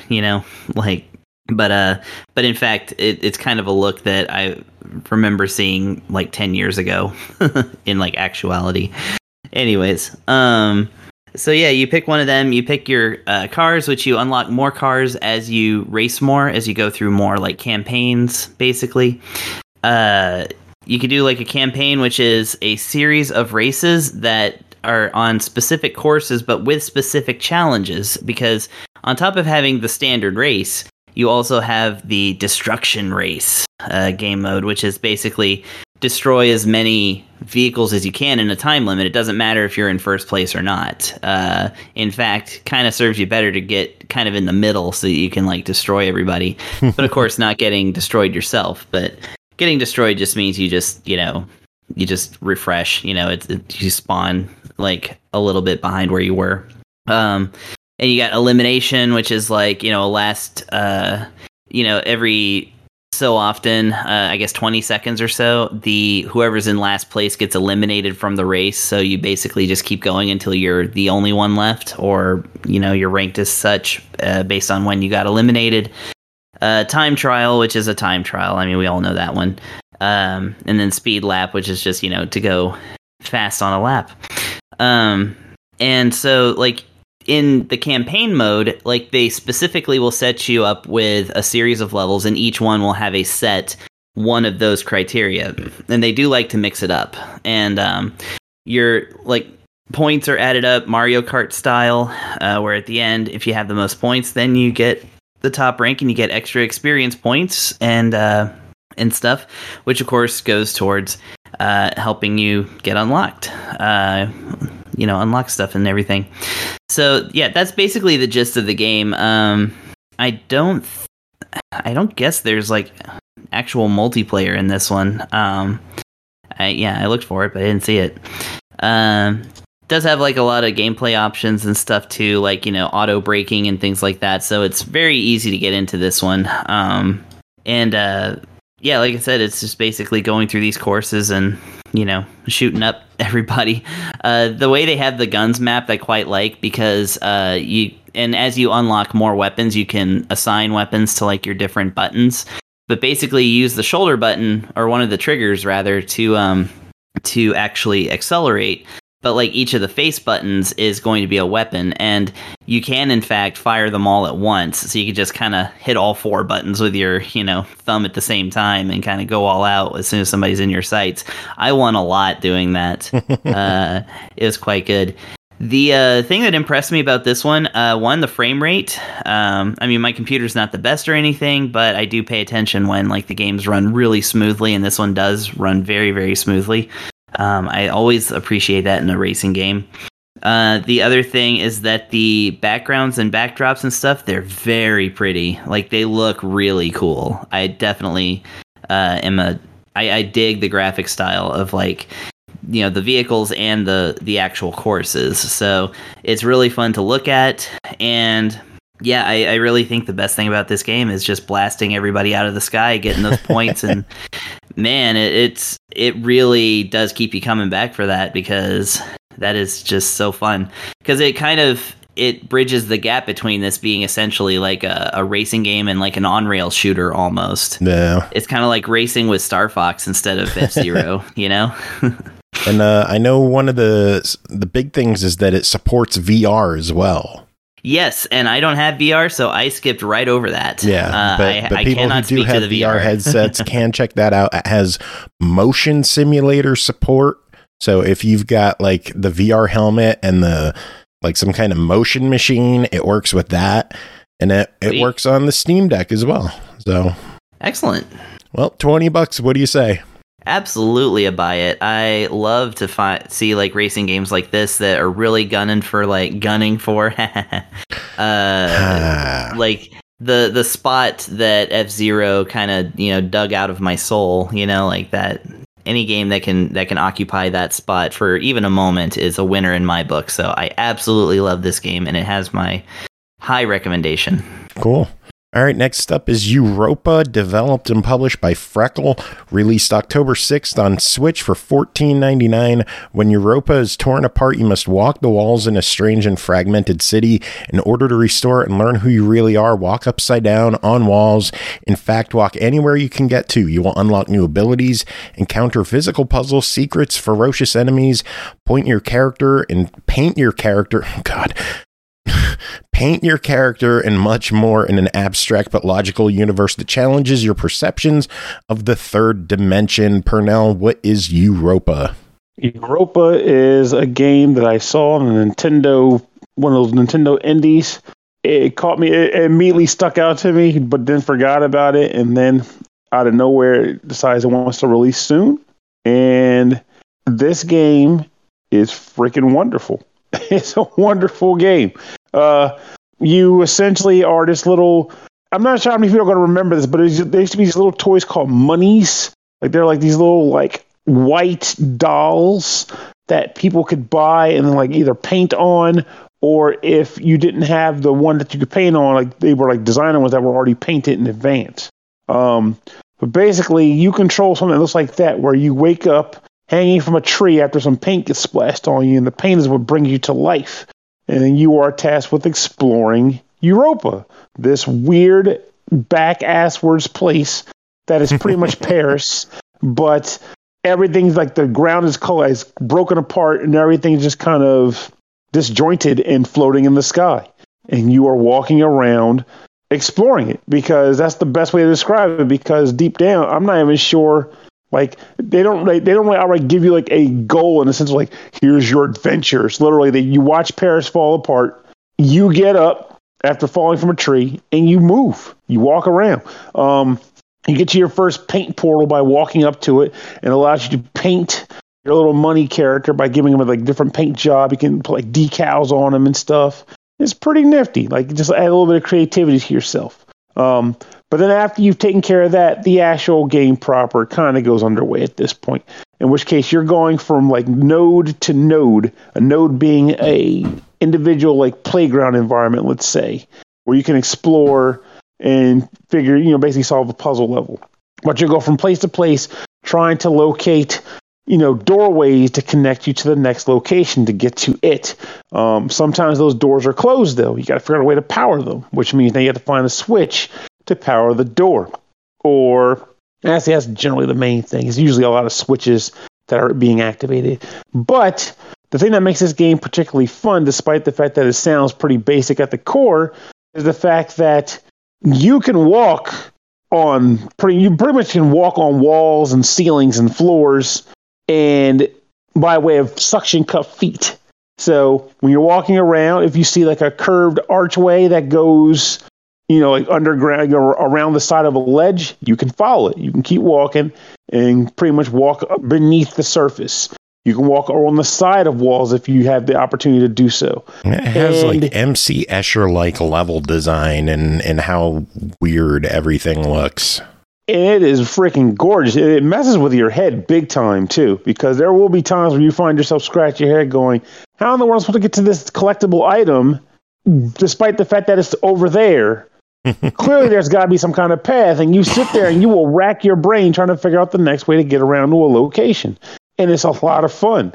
but in fact it's kind of a look that I remember seeing like 10 years ago in like actuality. Anyways, so yeah, you pick one of them, you pick your cars, which you unlock more cars as you race more, as you go through more like campaigns, basically. You could do like a campaign, which is a series of races that are on specific courses, but with specific challenges, because on top of having the standard race, you also have the destruction race game mode, which is basically destroy as many vehicles as you can in a time limit. It doesn't matter if you're in first place or not. In fact, kind of serves you better to get kind of in the middle so that you can like destroy everybody. But of course, not getting destroyed yourself. But getting destroyed just means you just refresh. You spawn like a little bit behind where you were. And you got elimination, which is like, last, every so often, I guess 20 seconds or so, whoever's in last place gets eliminated from the race. So you basically just keep going until you're the only one left, or, you're ranked as such based on when you got eliminated. Time trial, which is a time trial. I mean, we all know that one. And then speed lap, which is just, to go fast on a lap. And so like in the campaign mode, like they specifically will set you up with a series of levels, and each one will have a set one of those criteria, and they do like to mix it up. And your like points are added up Mario Kart style, where at the end, if you have the most points, then you get the top rank and you get extra experience points and stuff, which of course goes towards helping you get unlocked, unlock stuff and everything. So yeah, that's basically the gist of the game. I don't guess there's like actual multiplayer in this one. I looked for it, but I didn't see it. Does have like a lot of gameplay options and stuff too, like, auto braking and things like that. So it's very easy to get into this one. Yeah, like I said, it's just basically going through these courses and, shooting up everybody. The way they have the guns mapped, I quite like, because as you unlock more weapons, you can assign weapons to like your different buttons. But basically, you use the shoulder button, or one of the triggers rather, to actually accelerate. but like each of the face buttons is going to be a weapon, and you can in fact fire them all at once. So you can just kind of hit all 4 buttons with your, thumb at the same time and kind of go all out as soon as somebody's in your sights. I won a lot doing that. It was quite good. The thing that impressed me about this one, the frame rate. My computer's not the best or anything, but I do pay attention when like the games run really smoothly, and this one does run very, very smoothly. I always appreciate that in a racing game. The other thing is that the backgrounds and backdrops and stuff, they're very pretty. Like, they look really cool. I definitely I dig the graphic style of like, the vehicles and the actual courses. So it's really fun to look at. And yeah, I really think the best thing about this game is just blasting everybody out of the sky, getting those points. And man, it really does keep you coming back for that, because that is just so fun. Because it bridges the gap between this being essentially like a racing game and like an on-rail shooter almost. Yeah. It's kind of like racing with Star Fox instead of F-Zero, And I know one of the big things is that it supports VR as well. Yes, and I don't have VR, so I skipped right over that. Yeah, but I people cannot who do speak have to the VR headsets can check that out. It has motion simulator support. So if you've got like the VR helmet and like some kind of motion machine, it works with that, and it works on the Steam Deck as well. So excellent. Well, $20. What do you say? Absolutely a buy it. I love to see like racing games like this that are really gunning for like like the spot that F-Zero kind of dug out of my soul, like that. Any game that can occupy that spot for even a moment is a winner in my book. So I absolutely love this game, and it has my high recommendation. Cool. All right, next up is Europa, developed and published by Freckle, released October 6th on Switch for $14.99. When Europa is torn apart, you must walk the walls in a strange and fragmented city. In order to restore it and learn who you really are, walk upside down on walls. In fact, walk anywhere you can get to. You will unlock new abilities, encounter physical puzzles, secrets, ferocious enemies, paint your character, and much more in an abstract but logical universe that challenges your perceptions of the third dimension. Pernell, what is Europa? Europa is a game that I saw on one of those Nintendo indies. It caught me, it immediately stuck out to me, but then forgot about it, and then out of nowhere it decides it wants to release soon. And this game is freaking wonderful. It's a wonderful game. You essentially are this little, I'm not sure how many people are going to remember this, but there used to be these little toys called Monies. Like they're like these little like white dolls that people could buy and then like either paint on, or if you didn't have the one that you could paint on, like they were like designer ones that were already painted in advance. But basically you control something that looks like that, where you wake up hanging from a tree after some paint gets splashed on you, and the paint is what brings you to life. And you are tasked with exploring Europa, this weird back-asswards place that is pretty much Paris, but everything's like the ground is broken apart and everything's just kind of disjointed and floating in the sky. And you are walking around exploring it, because that's the best way to describe it, because deep down, I'm not even sure. Like they don't really outright give you like a goal in the sense of like, here's your adventure. It's literally that you watch Paris fall apart, you get up after falling from a tree, and you move. You walk around. You get to your first paint portal by walking up to it, and it allows you to paint your little money character by giving him a like different paint job. You can put like decals on him and stuff. It's pretty nifty. Like just add a little bit of creativity to yourself. But then after you've taken care of that, the actual game proper kind of goes underway at this point, in which case you're going from like node to node, a node being a individual like playground environment, let's say, where you can explore and figure, basically solve a puzzle level. But you go from place to place trying to locate, doorways to connect you to the next location to get to it. Sometimes those doors are closed, though. You got to figure out a way to power them, which means now you have to find a switch to power the door. Or, actually, that's generally the main thing. It's usually a lot of switches that are being activated. But the thing that makes this game particularly fun, despite the fact that it sounds pretty basic at the core, is the fact that you can walk on you pretty much can walk on walls and ceilings and floors, and by way of suction cup feet. So when you're walking around, if you see like a curved archway that goes, like underground around the side of a ledge, you can follow it. You can keep walking and pretty much walk beneath the surface. You can walk on the side of walls if you have the opportunity to do so. It has like MC Escher-like level design and how weird everything looks. And it is freaking gorgeous. It messes with your head big time, too, because there will be times where you find yourself scratching your head going, how in the world am I supposed to get to this collectible item, despite the fact that it's over there? Clearly, there's got to be some kind of path, and you sit there and you will rack your brain trying to figure out the next way to get around to a location. And it's a lot of fun.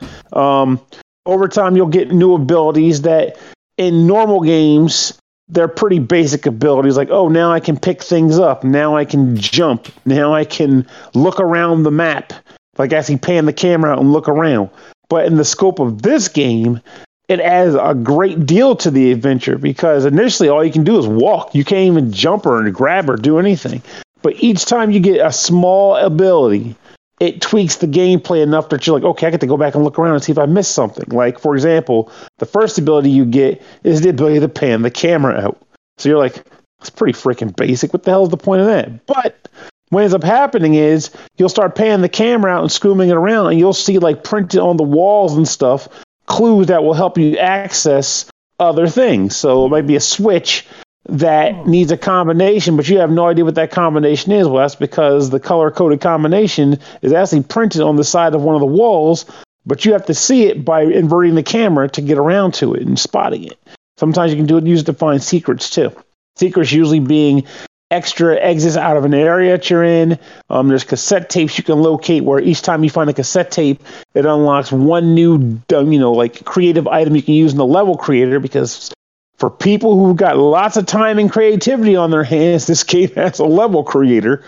Over time, you'll get new abilities that in normal games, they're pretty basic abilities. Like, oh, now I can pick things up. Now I can jump. Now I can look around the map. Like, as you pan the camera out and look around. But in the scope of this game, it adds a great deal to the adventure because initially all you can do is walk. You can't even jump or grab or do anything. But each time you get a small ability, it tweaks the gameplay enough that you're like, okay, I get to go back and look around and see if I missed something. Like, for example, the first ability you get is the ability to pan the camera out. So you're like, that's pretty freaking basic. What the hell is the point of that? But what ends up happening is you'll start panning the camera out and screwing it around, and you'll see, like, printed on the walls and stuff, clues that will help you access other things. So it might be a switch that needs a combination, but you have no idea what that combination is. Well, that's because the color-coded combination is actually printed on the side of one of the walls, but you have to see it by inverting the camera to get around to it and spotting it. Sometimes you can use it to find secrets, too. Secrets usually being extra exits out of an area that you're in. There's cassette tapes you can locate where each time you find a cassette tape, it unlocks one new, creative item you can use in the level creator because for people who've got lots of time and creativity on their hands, this game has a level creator.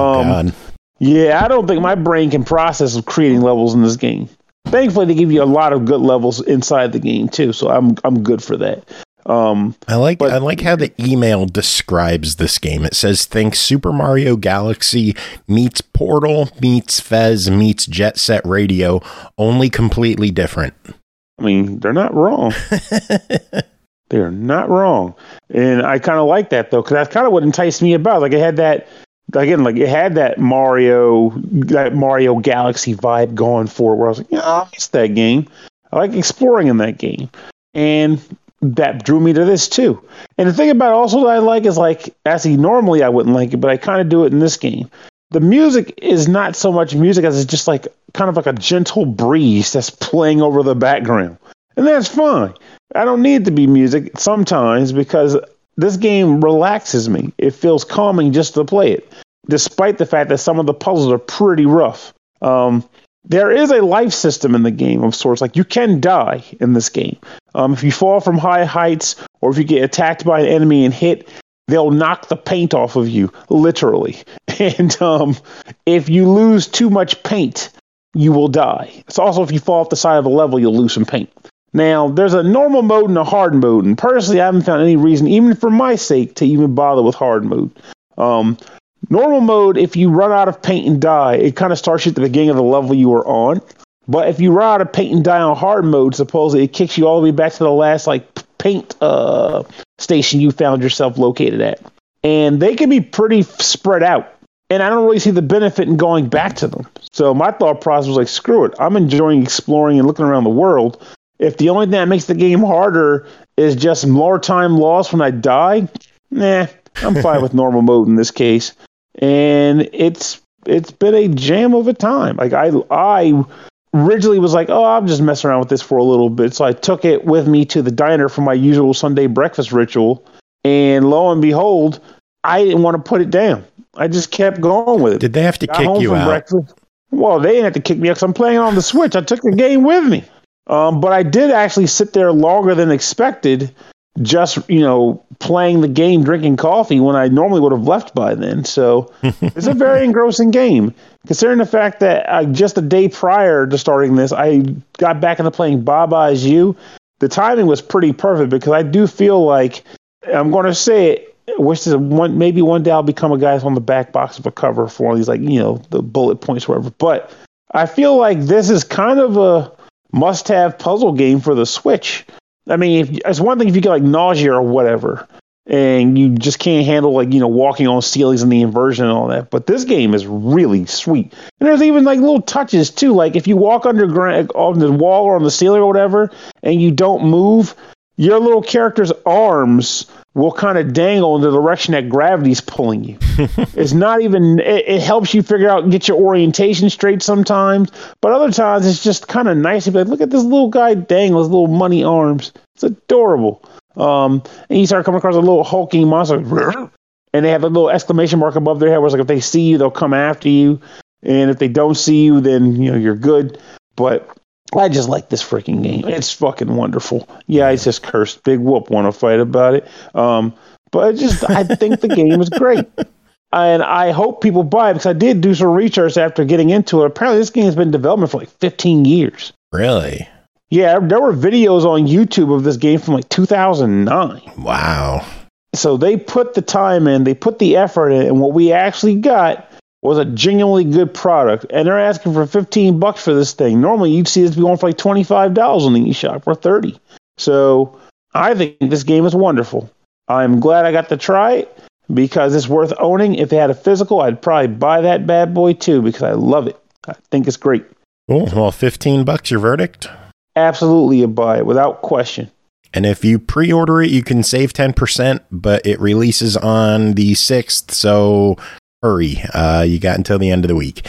Yeah, I don't think my brain can process creating levels in this game. Thankfully, they give you a lot of good levels inside the game too, so I'm good for that. I like how the email describes this game. It says, think Super Mario Galaxy meets Portal meets Fez meets Jet Set Radio, only completely different. I mean, they're not wrong. They're not wrong. And I kind of like that, though, because that's kind of what enticed me about. Like, it had that, again, like, it had that Mario Galaxy vibe going for it, where I was like, I miss that game. I like exploring in that game. And that drew me to this, too. And the thing about it also that I like is, like, actually, normally I wouldn't like it, but I kind of do it in this game. The music is not so much music as it's just, like, kind of like a gentle breeze that's playing over the background. And that's fine. I don't need to be music sometimes because this game relaxes me. It feels calming just to play it, despite the fact that some of the puzzles are pretty rough. There is a life system in the game of sorts. Like, you can die in this game. If you fall from high heights or if you get attacked by an enemy and hit, they'll knock the paint off of you, literally. And if you lose too much paint, you will die. It's also if you fall off the side of a level, you'll lose some paint. Now, there's a normal mode and a hard mode, and personally, I haven't found any reason, even for my sake, to even bother with hard mode. Normal mode, if you run out of paint and die, it kind of starts you at the beginning of the level you were on. But if you run out of paint and die on hard mode, supposedly it kicks you all the way back to the last paint station you found yourself located at. And they can be pretty spread out. And I don't really see the benefit in going back to them. So my thought process was like, screw it. I'm enjoying exploring and looking around the world. If the only thing that makes the game harder is just more time lost when I die, I'm fine with normal mode in this case. And it's been a jam of a time. Like, I originally was like, I'm just messing around with this for a little bit. So I took it with me to the diner for my usual Sunday breakfast ritual. And lo and behold, I didn't want to put it down. I just kept going with it. Did they have to kick you out? Breakfast. Well, they didn't have to kick me out because I'm playing on the Switch. I took the game with me. But I did actually sit there longer than expected just, playing the game, drinking coffee when I normally would have left by then. So it's a very engrossing game, considering the fact that just the day prior to starting this, I got back into playing Baba Is You. The timing was pretty perfect because I do feel like, I'm going to say it, maybe one day I'll become a guy that's on the back box of a cover for one of these, the bullet points or whatever. But I feel like this is kind of a must-have puzzle game for the Switch. I mean, it's one thing if you get nausea or whatever, and you just can't handle walking on ceilings and the inversion and all that. But this game is really sweet, and there's even little touches too. Like if you walk underground on the wall or on the ceiling or whatever, and you don't move, your little character's arms will kind of dangle in the direction that gravity's pulling you. It's not even, it helps you figure out and get your orientation straight sometimes, but other times it's just kind of nice to be like, look at this little guy dangle his little money arms. It's adorable. And you start coming across a little hulking monster, and they have a little exclamation mark above their head where it's like if they see you, they'll come after you, and if they don't see you, then you're good. But I just like this freaking game. It's fucking wonderful. Yeah, I just cursed. Big whoop want to fight about it. But I think the game is great. And I hope people buy it because I did do some research after getting into it. Apparently this game has been in development for 15 years. Really? Yeah, there were videos on YouTube of this game from 2009. Wow. So they put the time in, they put the effort in, and what we actually got was a genuinely good product, and they're asking for $15 for this thing. Normally, you'd see this be going for $25 on the eShop or $30. So I think this game is wonderful. I'm glad I got to try it because it's worth owning. If it had a physical, I'd probably buy that bad boy too because I love it. I think it's great. Cool. Well, $15, your verdict? Absolutely a buy it without question. And if you pre-order it, you can save 10%, but it releases on the 6th, so hurry. You got until the end of the week.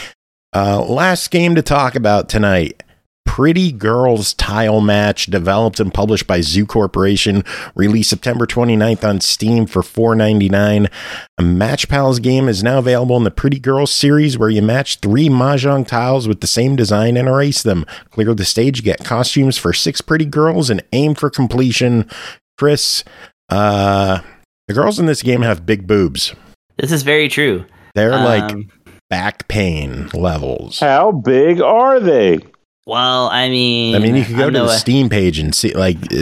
Last game to talk about tonight. Pretty Girls Tile Match, developed and published by Zoo Corporation, released September 29th on Steam for $4.99. A Match Pals game is now available in the Pretty Girls series, where you match 3 Mahjong tiles with the same design and erase them. Clear the stage, get costumes for 6 pretty girls, and aim for completion. Chris, the girls in this game have big boobs. This is very true. They're like back pain levels. How big are they? Well, I mean, you can go to the Steam page and see,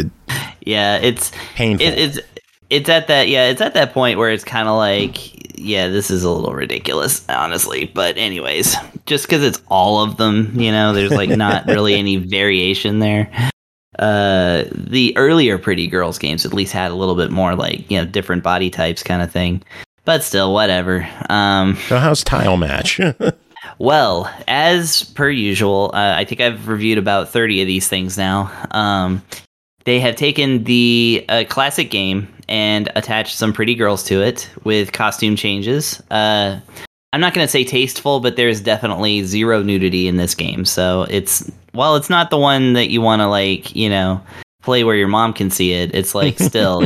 it's painful. It's at that point where it's kind of like, yeah, this is a little ridiculous, honestly. But anyways, just because it's all of them, there's not really any variation there. The earlier Pretty Girls games at least had a little bit more different body types kind of thing. But still, whatever. So how's Tile Match? Well, as per usual, I think I've reviewed about 30 of these things now. They have taken the classic game and attached some pretty girls to it with costume changes. I'm not going to say tasteful, but there's definitely zero nudity in this game. So it's not the one that you want to play where your mom can see it. It's still,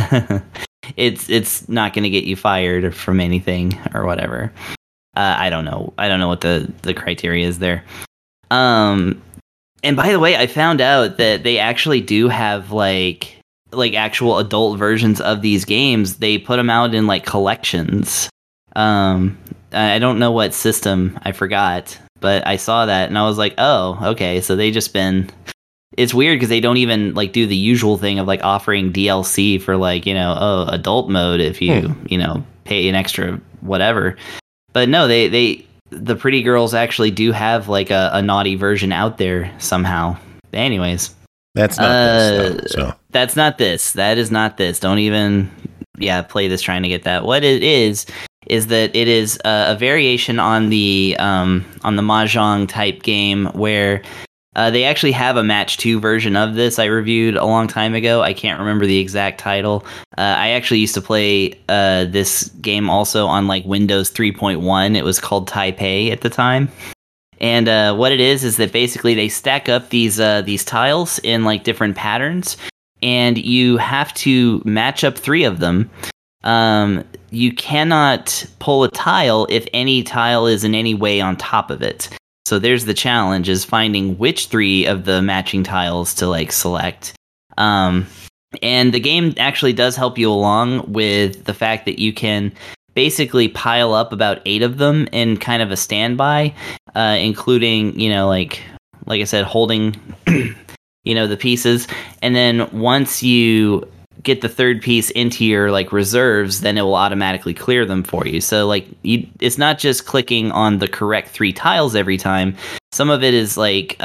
it's not going to get you fired from anything or whatever. I don't know what the criteria is there. And by the way, I found out that they actually do have actual adult versions of these games. They put them out in collections. I don't know what system, I forgot, but I saw that and I was like, oh, okay. So they just been. It's weird because they don't even do the usual thing of offering DLC for adult mode if you pay an extra whatever. But no, the Pretty Girls actually do have a naughty version out there somehow. Anyways, that's not this. Though, so. That's not this. That is not this. Don't even play this trying to get that. What it is that it is a variation on the Mahjong type game where they actually have a Match 2 version of this I reviewed a long time ago. I can't remember the exact title. I actually used to play this game also on Windows 3.1. It was called Taipei at the time. And what it is that basically they stack up these tiles in different patterns, and you have to match up 3 of them. You cannot pull a tile if any tile is in any way on top of it. So there's the challenge, is finding which 3 of the matching tiles to select. And the game actually does help you along with the fact that you can basically pile up about 8 of them in kind of a standby, including, like I said, holding, the pieces. And then once you get the third piece into your reserves, then it will automatically clear them for you. So it's not just clicking on the correct 3 tiles every time. Some of it is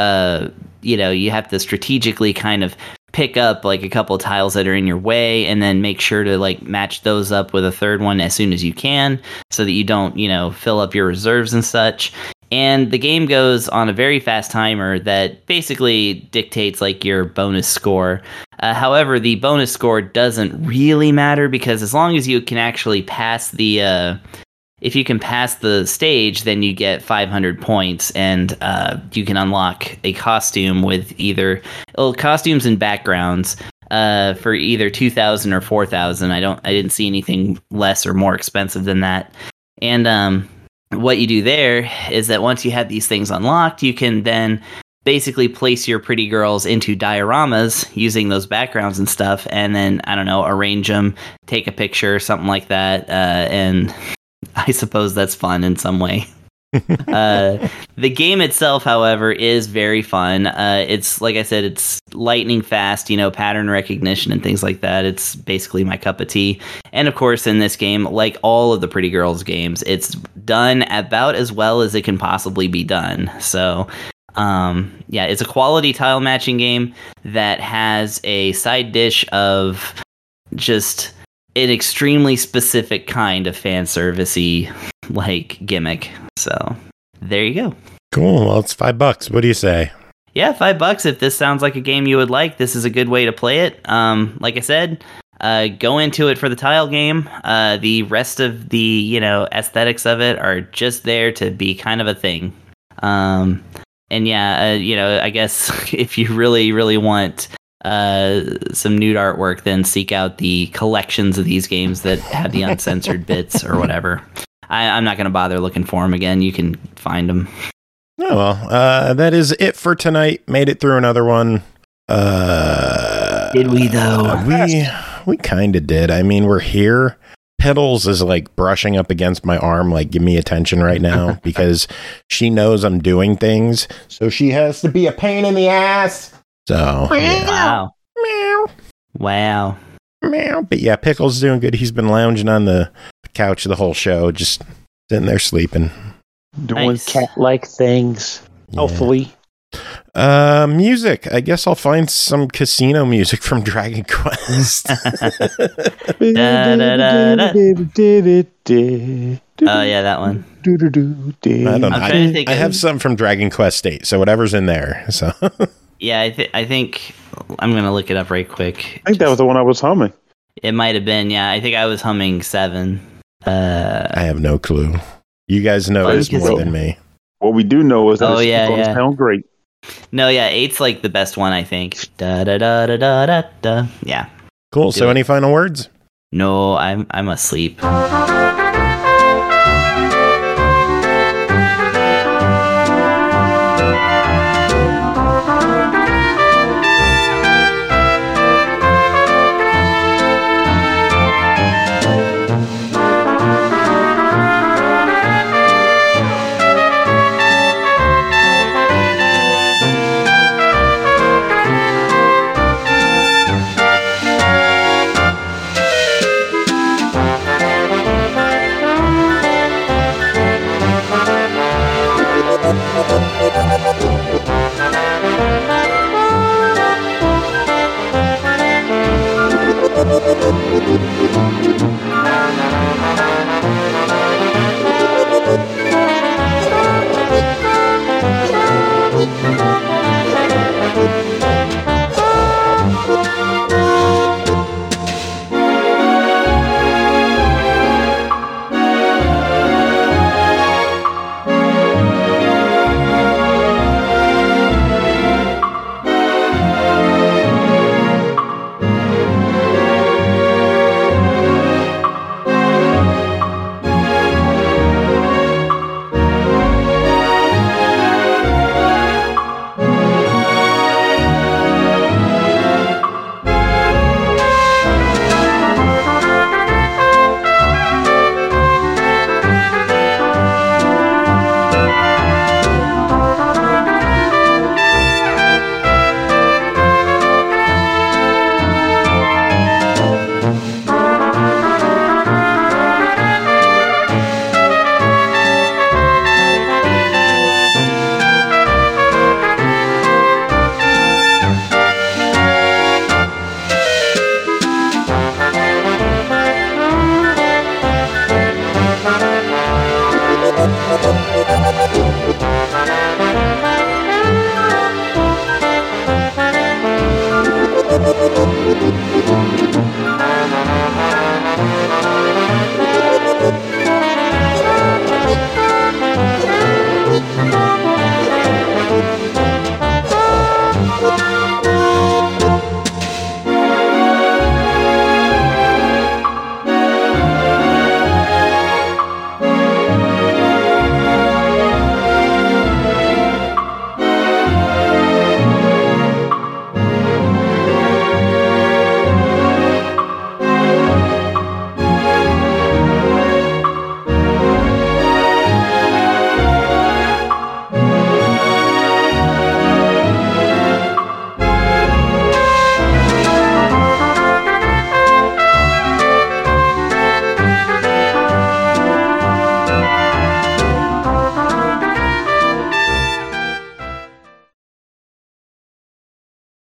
you have to strategically kind of pick up a couple of tiles that are in your way, and then make sure to match those up with a third one as soon as you can, so that you don't fill up your reserves and such. And the game goes on a very fast timer that basically dictates your bonus score. However, the bonus score doesn't really matter, because as long as you can actually pass if you can pass the stage, then you get 500 points, and you can unlock a costume with either costumes and backgrounds for either 2,000 or 4,000. I didn't see anything less or more expensive than that. And what you do there is that once you have these things unlocked, you can then basically place your pretty girls into dioramas using those backgrounds and stuff, and then, arrange them, take a picture, something like that, and I suppose that's fun in some way. The game itself, however, is very fun. It's, like I said, it's lightning fast, pattern recognition and things like that. It's basically my cup of tea. And of course, in this game, like all of the Pretty Girls games, it's done about as well as it can possibly be done. So, it's a quality tile matching game that has a side dish of just an extremely specific kind of fan servicey gimmick. So there you go. Cool. Well, it's $5. What do you say? Yeah, $5. If this sounds like a game you would like, this is a good way to play it. Like I said, go into it for the tile game. The rest of the aesthetics of it are just there to be kind of a thing. I guess if you really, really want some nude artwork, then seek out the collections of these games that have the uncensored bits or whatever. I'm not going to bother looking for them again. You can find them. Oh, well, that is it for tonight. Made it through another one. Did we, though? We kind of did. I mean, we're here. Piddles is brushing up against my arm, give me attention right now, because she knows I'm doing things, so she has to be a pain in the ass. So, yeah. Wow. Meow. But yeah, Pickle's doing good. He's been lounging on the couch the whole show, just sitting there sleeping. Doing cat-like things, hopefully. Music. I guess I'll find some casino music from Dragon Quest. Oh, yeah, that one. I don't know. I have some from Dragon Quest 8, so whatever's in there. So yeah, I think I'm going to look it up right quick. I think that was the one I was humming. It might have been, yeah. I think I was humming 7. I have no clue. You guys know this more than me. What we do know is that it sounds great. No, yeah, 8's the best one, I think. Da da da da da da da. Yeah. Cool. So, any final words? No, I'm asleep. Thank you.